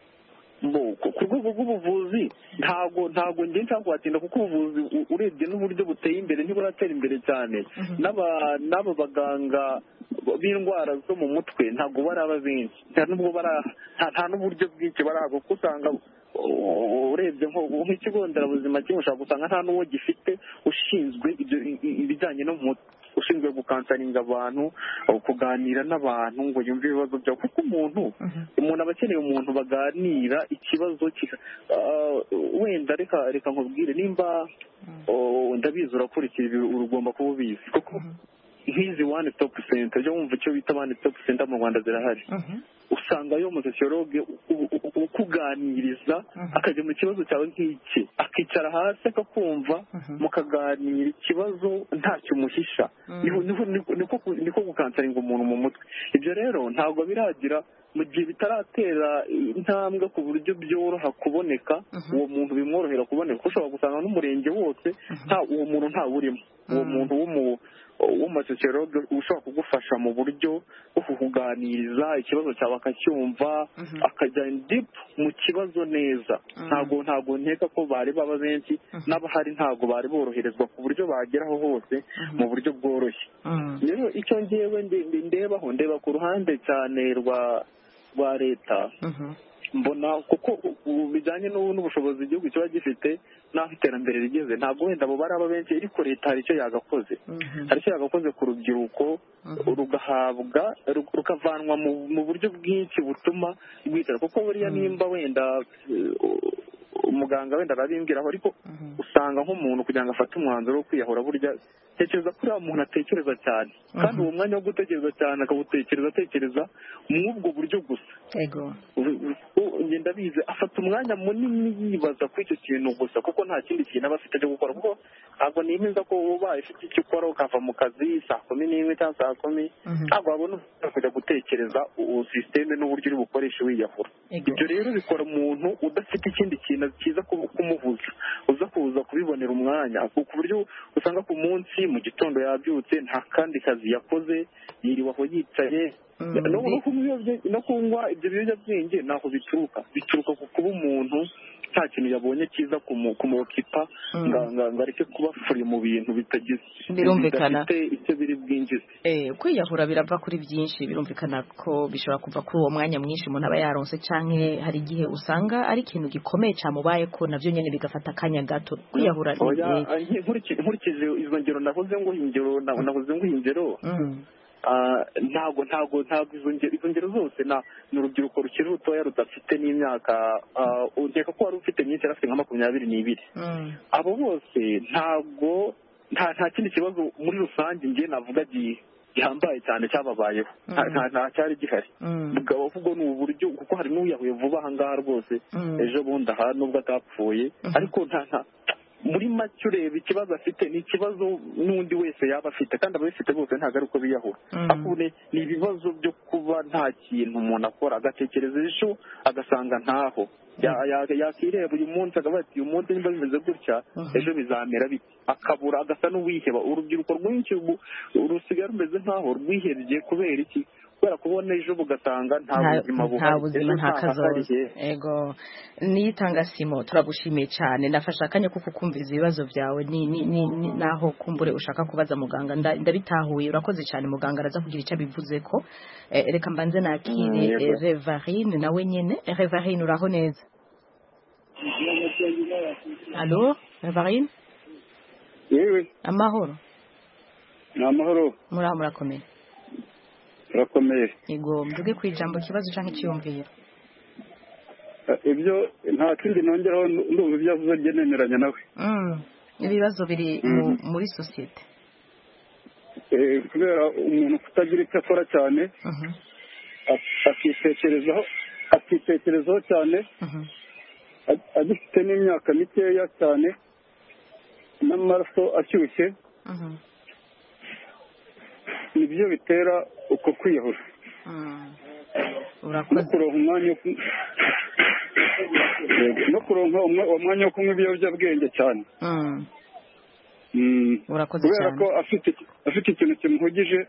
Ku rwego rw'ubuvuzi ntabwo njye nshaka kuhatinda, kuko ubuvuzi urebye n'uburyo buteye imbere ntiburatera imbere cyane, n'aba baganga b'indwara zo mu mutwe ntabwo baraba benshi, nta n'uburyo bwinshi baraba, kuko usanga urebye nk'ikigo nderabuzima kimwe ushobora gusanga nta n'uwo gifite ushinzwe ibijyanye no mu mutwe, ushinzwe gukansaringa abantu, kuganira n'abantu ngo yumve ibibazo byabo, kuko umuntu aba akeneye umuntu baganira ikibazo wenda reka nkubwire, nimba ndabizi urakurikira ugomba kuba ubizi, kuko nk'izi one stop center, byo wumva icyo bita one stop center mu Rwanda zirahari, usanga yo umusosiyologe ukuganiriza akajya mu kibazo cyawe nk'iki, akicara hasi akakumva, mukaganira ikibazo ntacyo umuhisha, niko gukansaringa umuntu mu mutwe. Ibyo rero ntabwo biragira, mu gihe bitaratera intambwe ku buryo byoroha kuboneka, uwo muntu bimworohera kuboneka, kuko ushobora gusanga n'umurenge wose uwo muntu ntawurimo, uwo muntu w'umusosiyologe ushobora kugufasha mu buryo bwo kukuganiriza ikibazo cyawe akacyumva, akajya deep mu kibazo neza. Ntabwo nkeka ko bari baba benshi, n'abahari ntabwo bari boroherezwa ku buryo bageraho hose mu buryo bworoshye. Rero icyo ngewe ndeba ku ruhande cyane rwa leta, mbona kuko bijyanye n'ubushobozi igihugu kiba gifite n'aho iterambere rigeze, ntabwo wenda abo bari aba benshi, ariko leta hari icyo yagakoze ku rubyiruko, rugahabwa rukavanwa mu buryo bwinshi butuma rwicara, kuko buriya nimba wenda umuganga wenda arabimbwiraho, ariko usanga nk'umuntu kugira ngo afate umwanzuro wo kwiyahura, burya tekereza kuri uwo muntu atekereza cyane, kandi uwo mwanya wo gutekereza cyane atekereza muri ubwo buryo gusa. Ngenda bize afata umwanya munini yibaza kuri icyo kintu gusa, kuko nta kindi kintu aba afite cyo gukora, kuko ntabwo nimeza ko ubaye ufite icyo ukora ukava mu kazi 11:00 cyangwa 10:00, ntabwo wabona kujya gutekereza sisiteme n'uburyo uri bukoresha wiyahura. Ibyo rero bikora umuntu udafite ikindi kintu cyiza kumuhuza, uza kuza kubibonera umwanya, ku buryo usanga ku munsi mu gitondo yabyutse nta kandi kazi yakoze, yiriwe aho yicaye, no kunywa ibyo biyobyabwenge ntaho bituruka ku kuba umuntu nta kintu yabonye cyiza kumukipa ngo areke kuba furi mu bintu bidafite icyo biri bwinjize. Kwiyahura birava kuri byinshi, birumvikana ko bishobora kuva kuri uwo mwanya mwinshi umuntu aba yaronse, cyangwa hari igihe usanga ari ikintu gikomeye cyamubaye ko nabyo nyine bigafata akanya gato. Kwiyahura nkurikije izo ngero navuze ngo ingero, ntabwo izo ngero zose ni urubyiruko rukiri rutoya rudafite n'imyaka, ukeka ko wari ufite myinshi, yari afite nka 22. Abo bose ntabwo nta kindi kibazo muri rusange njye navuga gihambaye cyane cyababayeho, nta cyari gihari. Ahubwo ni uburyo, kuko hari n'uyahuye vuba aha ngaha rwose ejo bundi aha nubwo atapfuye, ariko muri make ureba ikibazo afite ni ikibazo n'undi wese yaba afite kandi ababifite bose ntabwo ari uko biyahura ahubwo ni ibibazo byo kuba nta kintu umuntu akora agatekereza ejo agasanga ntaho yakireba uyu munsi akavuga ati uyu munsi niba bimeze gutya ejo bizamera biti akabura agasa n'uwiheba urubyiruko rwinshi rusigaye rumeze nkaho rwihebye kubera iki kubera kubona ejo bugasanga nta buzima nta kazoza ego niyitanga Simo turagushimiye cyane ndafasha akanya kuko kumviza ibibazo byawe naho kumbure ushaka kubaza muganga ndabitahuye urakoze cyane muganga araza kugira icyo abivuze ko reka mbanze nakire Revarine nawe nyene Revarine uraho neza Allo Revarine yewe amahoro amahoro murakomeye urakomeye yego mvuge ku ijambo kibazo cyangwa icyiyumviro ibyo nta kindi nongeraho ndumva ibyo avuze nemeranya nawe ibibazo biri muri sosiyete kubera umuntu kutagira icyo akora cyane akitekerezaho cyane agifite n'imyaka mikeya cyane n'amaraso ashyushye nibyo bitera uko kwiyahura no kuronka umwanya wo kunywa ibiyobyabwenge cyane kubera ko afite ikintu kimuhugije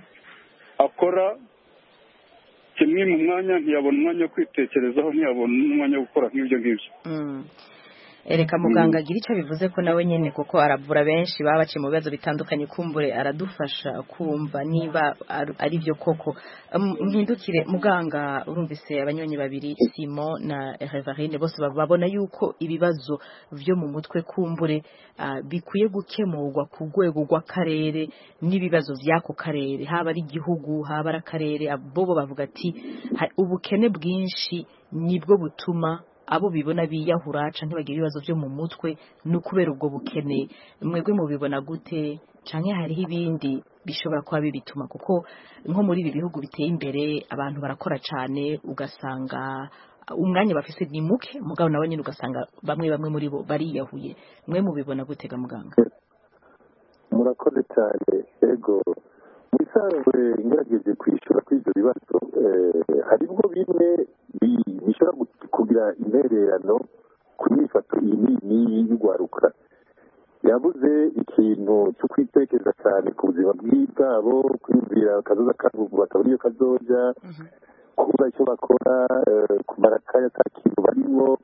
akora kimwe mu mwanya ntiyabona umwanya wo kwitekerezaho ntiyabona n'umwanya wo gukora nk'ibyo ngibyo Ereka muganga agira icyo bivuze ko nawe nyene kuko aravura benshi baba baciye mu bibazo bitandukanye kumbure aradufasha kumva niba ari byo koko mpindukire muganga urumvise abanyonyi babiri Simon na Revarine bose babona yuko ibibazo byo mu mutwe kumbure bikwiye gukemurwa ku rwego rw'akarere n'ibibazo by'ako karere haba ari igihugu haba ari akarere bobo bavuga ati ubukene bwinshi nibwo butuma abo bibona biyahura canke bagira ibibazo byo mu mutwe no kubera ubwo bukene mwebwe mubibona gute canke hariho ibindi bishobora kuba bibituma kuko nko muri ibi bihugu biteye imbere abantu barakora cane ugasanga umwanya bafise ni muke mugabo nawe nyine ugasanga bamwe muri bo bariyahuye mwe mubibona gute ga muganga murakoze cyane ego bisanzwe ngerageje kwishura kuri ibyo bibazo haribwo bimwe bishobora kugira intererano ku myifato iyi n'iyi y'urwaruka yabuze ikintu cyo kwitekereza cyane ku buzima bwabo kwiyumvira akazoza kabo batabona iyo kazoja kubura icyo bakora kumara akanya ka kintu barimo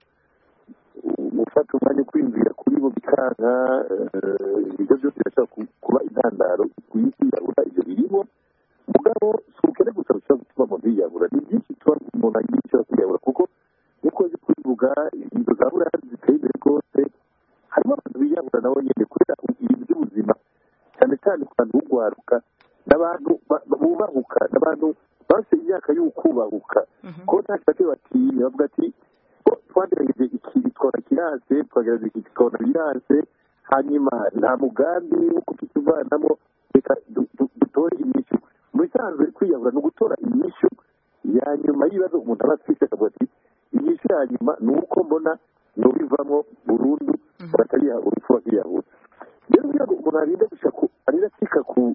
gufata umwanya wo kwiyumvira kuri bo bikanka ibyo byose birashobora kuba intandaro kwiyahura ibyo birimo mugabo si ubukene gusa bushobora gutuma umuntu yiyahura ni byinshi bituma umuntu agira icyo kwiyahura kuko nk'uko uzi kubivuga ingingo za buraya ziteye imbere rwose harimo abantu biyahura nabo nyine kubera ibintu by'ubuzima cyane cyane ku bantu b'urwaruka n'abantu bubahuka n'abantu bafite imyaka y'ukubahuka ko nta kibazo batinya bavuga ati twagerageje iki twabona kiranse twagerageza iki tukabona biranse hanyuma nta mugambi wo kukivanamo reka dutore inyishu mu bisanzwe kwiyahura ni ugutora inyishu ya nyuma y'ibibazo umuntu aba afite akavuga ati inyishu ya nyuma ni uko mbona nubivamo burundu batariha urupfu bakiyahura rero kugira ngo umuntu arinde acika ku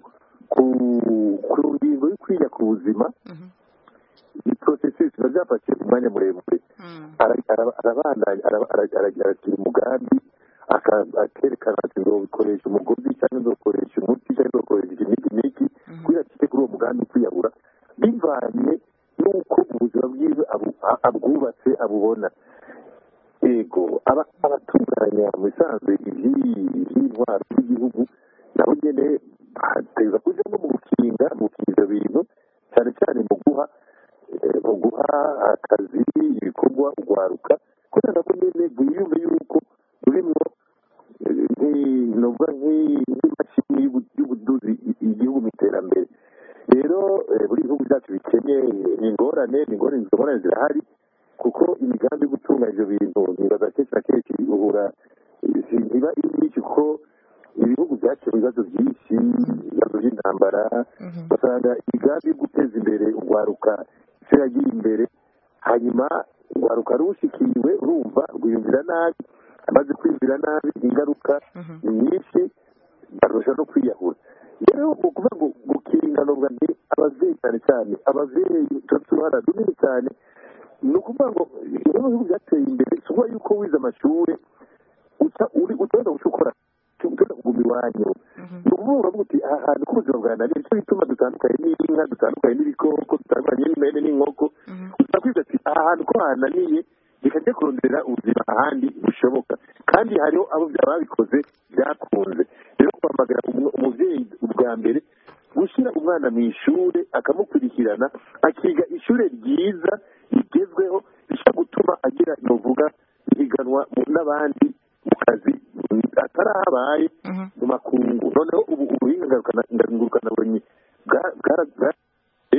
ngingo yo kwiga ku buzima iyi porosesisi biba byafashe umwanya muremure aragira umugambi akerekana ati nzobikoresha umugozi cyangwa nzokoresha umuti cyangwa nzokoresha iki n'iki kugira acike kuri uwo mugambi kwiyahura bivanye n'uko ubuzima bwiwe abwubatse abubona yego abatunganya mu bisanzwe iby'intwaro z'igihugu nabo nyine bateza kujyamo mu gukinga ibyo bintu cyane cyane mu guha akazi ibikorwa urwaruka kubera nabwo nyine bwiyumve yuko rurimo nk'imashini y'ubuduzi igihugu mu iterambere rero buri bihugu byacu bikenye ni ingorane zirahari kuko imigambi yo gutunganya ibyo bintu nibaza kenshi na kenshi uhura ntiba ari myinshi kuko ibihugu byaciye mu bibazo byinshi ibibazo by'intambara ugasanga imigambi yo guteza imbere urwaruka icyo yagiye imbere hanyuma urwaruka rushikiriwe urumva rwiyumvira nabi amaze kwiyumvira nabi ingaruka ni nyinshi barusha no kwiyahura rero mu kuvuga ngo gukingana ubwa ni ababyeyi cyane cyane ababyeyi turafite uruhara runini cyane ni ukuvuga ngo bimwe mu bihugu byateye imbere si ukuvuga yuko wize amashuri utabona guca ukora utabona kuguma iwanyu ni ukuvuga uravuga uti aha hantu k'ubuzima bwa nani nicyo bituma dutandukanye n'inka dutandukanye n'ibikoko dutandukanye n'imene n'inkoko ushobora kwiga ati aha hantu ko hananiye reka njye kurondera ubuzima ahandi bushoboka kandi hariho abo babikoze byakunze rero guhamagara umubyeyi ubwa mbere gushyira umwana mu ishuri akamukurikirana akiga ishuri ryiza rigezweho rishobora gutuma agira novuga ihiganwa n'abandi mu kazi atarahabaye mu makungu noneho ubu ubuhinga ngurukanabumenyi bwaragiye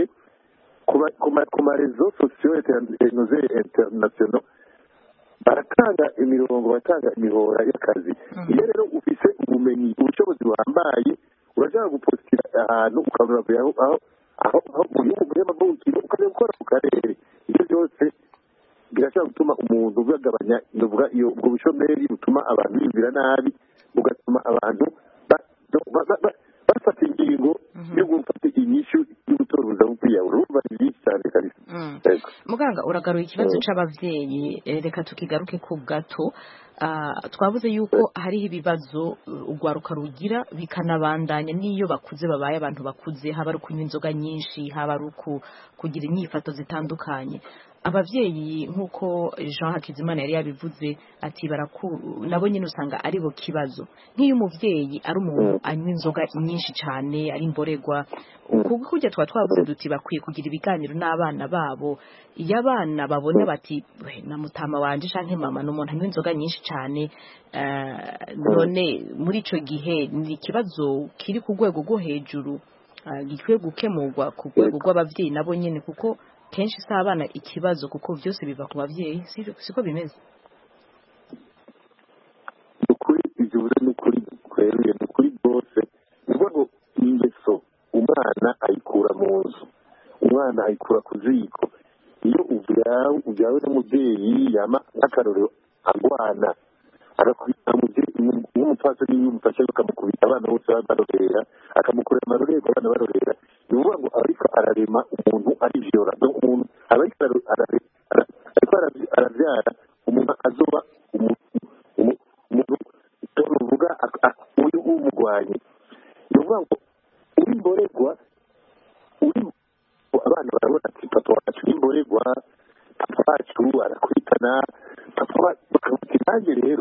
ku marezo sosiyo interinasiyono baratanga imirongo batanga imihora y'akazi iyo rero ufite ubumenyi ubushobozi buhambaye urashobora gupositira ahantu ukabura aho mu gihugu y'amavukiro ukajya gukora ku karere ibyo byose birashobora gutuma umuntu bugabanya ubwo bushomeri butuma abantu biyumvira nabi bugatuma abantu bafata ingingo yo gufata inyishu y'ubutoruza bw'iyahura urumva ni byinshi cyane kabisa muganga uragaruye ikibazo c'abavyeyi reka tukigaruke ku gato twavuze yuko hariho ibibazo urwaruka rugira bikanabandanya n'iyo bakuze babaye abantu bakuze haba ari kunywa inzoga nyinshi haba ari kugira inyifato zitandukanye abavyeyi nk'uko Jean Hakizimana yari yabivuze ati nabo nyine usanga ari bo kibazo nk'iyo umuvyeyi ari umuntu anywa inzoga nyinshi cyane ari imboregwa kujya twavuze duti bakwiye kugira ibiganiro n'abana babo iyo abana babona bati na mutama wanje canke mama n'umuntu anywa inzoga nyinshi cyane none muri ico gihe ni ikibazo kiri ku rwego rwo hejuru gikwiye gukemurwa ku rwego rw'abavyeyi nabo nyine kuko kenshi si abana ikibazo kuko byose biva ku babyeyi siko bimeze ukuri ibyo uvuze ni ukuri kweruye ni ukuri rwose ni ukuvuga ngo ingeso umwana ayikura mu nzu umwana ayikura ku ziko iyo ubyawe n'umubyeyi yama nk'akarorero agwana agakubita nk'umupfasoni y'umufasha bakamukubita abana bose barorera akamukorera amarorerwa abana barorera ni ukuvuga ngo ariko ararema umuntu arivyorora umuntu aba ariko aravyara umuntu azoba umuntu tuvuga uyu w'umugwanyi ni ukuvuga ngo uri mboregwa abana barabona ati papa wacu n'imboregwa papa wacu arakwitana papa bakamuti nanjye rero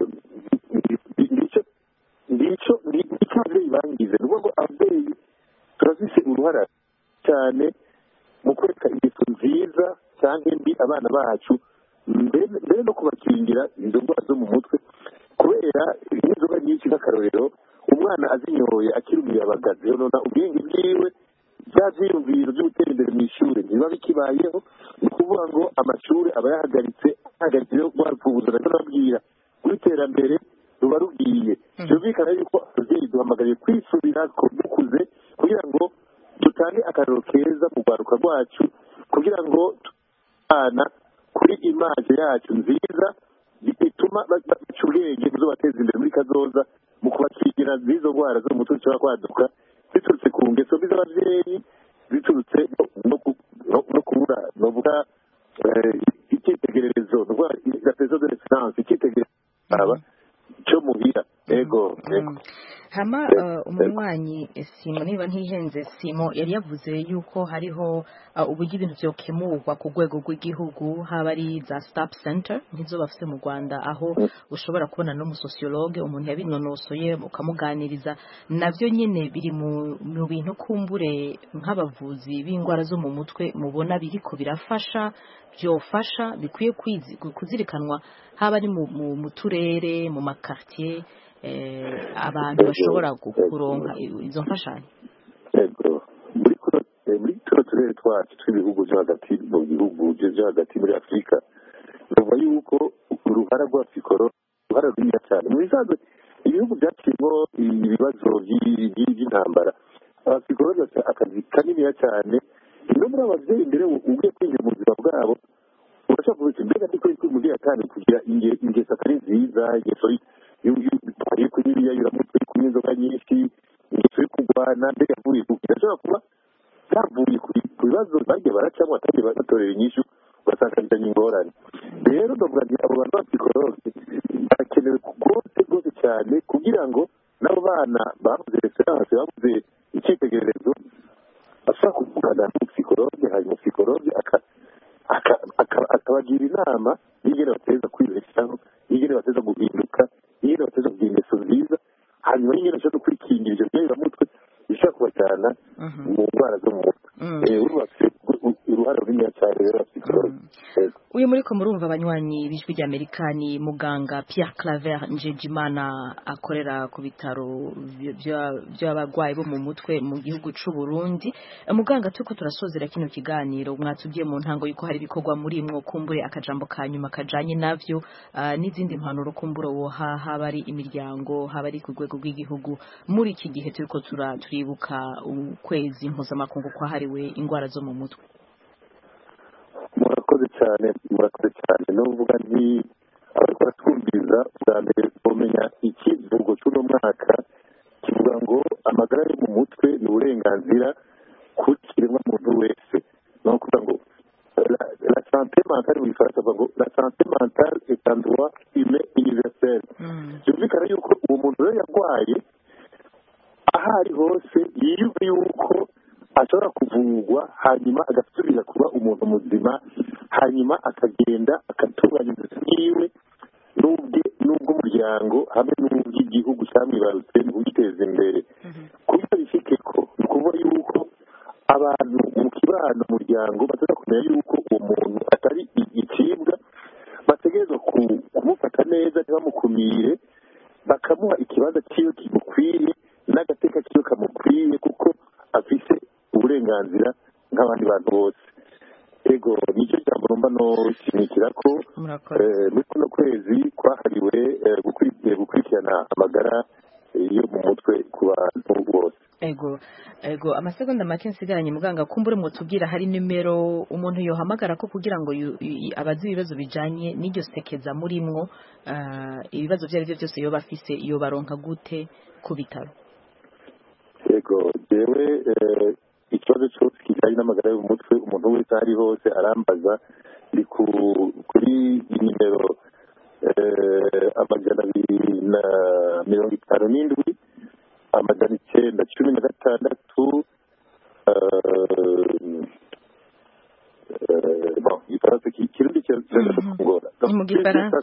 nicyo ababyeyi bangize ni ukuvuga ngo ababyeyi turazise uruhara cyane mu kwereka ingeso nziza cyangwa mbi abana bacu mbere no kubakingira izo ndwara zo mu mutwe kubera inzoga nyinshi nk'akarorero umwana azinyoye akiri umuyabagazi nona ubwenge bwiwe bya byiyumviro byo gutera imbere mu ishuri ntibiba bikibayeho ni ukuvuga ngo amashuri aba yahagaritse rwarupfubuzo ndetse nababwira rw'iterambere ruba rugiye byumvikana yuko ababyeyi duhamagariye kwisubira dukuze kugira ngo dutange akararo keza mu rwaruka rwacu kugira ngo tubana kuri imaje yacu nziza bituma baca ubwenge mu zo bateza imbere muri kazoza mu kubakingira z'izo ndwara zo mu mutwe zishobora kwaduka ziturutse ku ngeso mbi z'ababyeyi ziturutse no kubura novuga icyitegererezo la peso de l'excellence icyitegererezo cyo muhira ego hama umunywanyi Simo niba ntihenze Simo yari yavuze yuko hariho uburyo ibintu byokemurwa ku rwego rw'igihugu haba ari za stop center nk'izo bafite mu Rwanda aho ushobora kubona n'umusociologue umuntu yabinonosoye ukamuganiriza navyo nyine biri mu bintu kumbure nk'abavuzi b'indwara zo mu mutwe mubona biriko birafasha byofasha bikwiye kuzirikanwa haba ari mu turere mu makartier abantu bashobora kuronka izo mfashanyo muri tuno turere twacu tw'ibihugu byo hagati mu bihugu byo hagati muri afurika nuva yuko uruhara rwa psikolo uruhara runini cyane mu bisanzwe ibihugu byaciyemo ibibazo by'intambara abapsikologi bafite akazi kaniniya cyane no muri ababyeyi mbere ugiye kwinjira mu buzima bwabo urashobora kuvuga mbega ndiko umubyeyi atangiye kugira ingeso atari nziza, ingeso yo kunywa ibiyayuramutwe, yo kunywa inzoga nyinshi, ingeso yo kurwana, mbega avuye ku ashobora kuba zavuye ku bibazo bagiye baracamo batangiye batorera inyishu ugasanga bizanye ingorane. Rero ndavuga nti abo bantu b'abapsikologe barakenewe rwose cyane kugira ngo n'abo bana babuze referanse, babuze icyitegererezo, bashobora kuvugana n'umupsikologe, hanyuma umupsikologe akabagira inama y'ingene bateza kwibeshaho, y'ingene bateza guhinduka, y'ingene bateza kugira ingeso nziza, hanyuma y'ingene bashobora kwikingira ibyo byayuramutwe bishobora kubajyana mu ndwara zo mu mutwe. Uruhare runini cyane rero abapsikologe. Uyu muriko murumva abanywanyi b'ijwi ry'Amerika ni muganga Pierre Claver Njejimana akorera ku bitaro by'abarwayi bo mu mutwe mu gihugu c'u Burundi. Muganga, turiko turasozera kino kiganiro, mwatubwiye mu ntango yuko hari ibikorwa muri mwo, kumbure akajambo kanyuma kajanye navyo n'izindi mpanuro kumbure woha, haba ari imiryango, haba ari ku rwego rw'igihugu muri iki gihe turiko turibuka ukwezi mpuzamakungu kwahariwe ingwara zo mu mutwe. Murakoze cyane n'uvuga nti abariko baratwumviriza bwa mbere bomenya ikivugo cy'uno mwaka kivuga ngo amagara yo mu mutwe ni uburenganzira ku kiremwa muntu wese. Ni ukuvuga ngo la santé mentale mu gifaransa bavuga ngo la santé mentale est un droit humain universel. Byumvikana yuko uwo muntu rero yarwaye aho ari hose yiyumva yuko ashobora kuvurwa hanyuma agasubira kuba umuntu muzima, hanyuma akagenda agatunganya ingeso yiwe n'ubw'umuryango hamwe n'ubw'igihugu cyamwibarutse mu kugiteza imbere. Kuburyo bifike ko ni ukuvuga yuko abantu mu kibano umuryango bataza kumenya yuko uwo muntu atari igicibwa, bategerezwa kumufata neza ntibamukumire, bakamuha ikibanza cyiwe kimukwiye n'agateka kiwe kamukwiye, kuko afise uburenganzira nk'abandi bantu bose. Ego nicyo jambo numva no kimikira ko muri kuno kwezi kwahariwe gukurikirana amagara yo mu mutwe ku bantu bose. Ego amasegonda make nsigaranye muganga, kumbure mwotubwira hari nimero umuntu yohamagara ko kugira ngo abazi ibibazo bijanye n'iryo sekeza murimwo, ibibazo byari byo byose yoba afise iyo baronka gute ku bitaro? Ego jewe ikibazo cyose kijyanye n'amagara yo mu mutwe umuntu wese ari hose arambaza, ndi kuri nimero 257 916 igifaransa kirundi cyose kugora mu gifaransa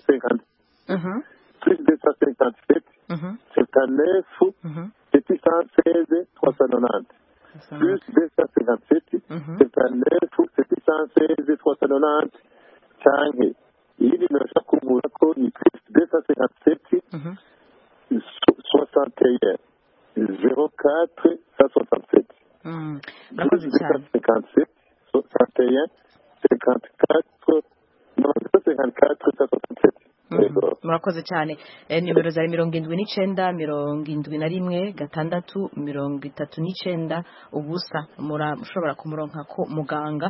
257 79 716 390 plus 257 79 716 390 cyangwa iyi nimero ushaka kuvura ko ni plus 257 61 04 167. Murakoze cyane. 57 61 54 94 167. Murakoze cyane. Nimero zari 79 71 6 39 ubusa. Mushobora kumuronka ko muganga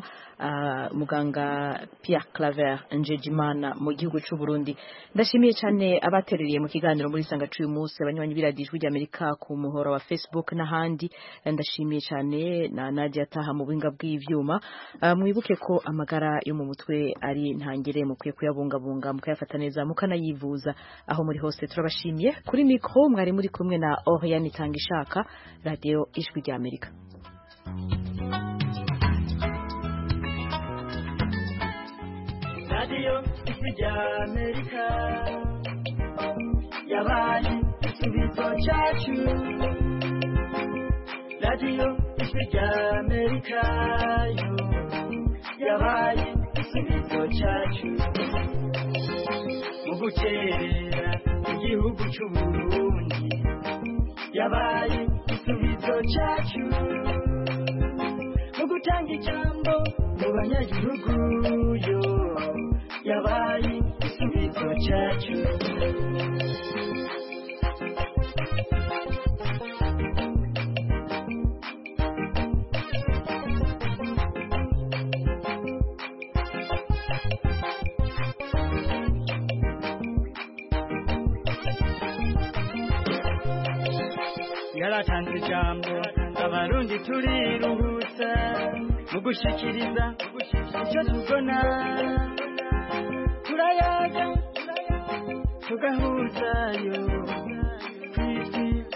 Pierre Claver Njejimana mu gihugu cy'u Burundi. Ndashimiye cyane abatereriye mu kiganiro muri sanga cy'uyu munsi, abanywanyi biradijwe ry'Amerika ku muhora wa Facebook n'ahandi. Ndashimiye cyane na Nadia Taha mu buhinga bw'ivyuma. Mwibuke ko amagara yo mu mutwe ari ntangire mukwiye kuyabungabunga, mukayafata neza, mukanayivuza aho muri hose. Turabashimiye. Kuri mikro mwari muri kumwe na Oriane Tangishaka, Radio Ijwi ry'Amerika. Radio Ijwi ry'Amerika yabaye igisubizo cyacu. Radio Ijwi ry'Amerika yo yabaye igisubizo cyacu. Mu gukerera igihugu cy'u Burundi yabaye igisubizo cyacu. Mu gutanga ijambo mu banyagihugu yo yabaye igisubizo cyacu. yaratanze ijambo abarundi turiruhutsa mu gushikiriza icyo tubona turayaga tugahuzayo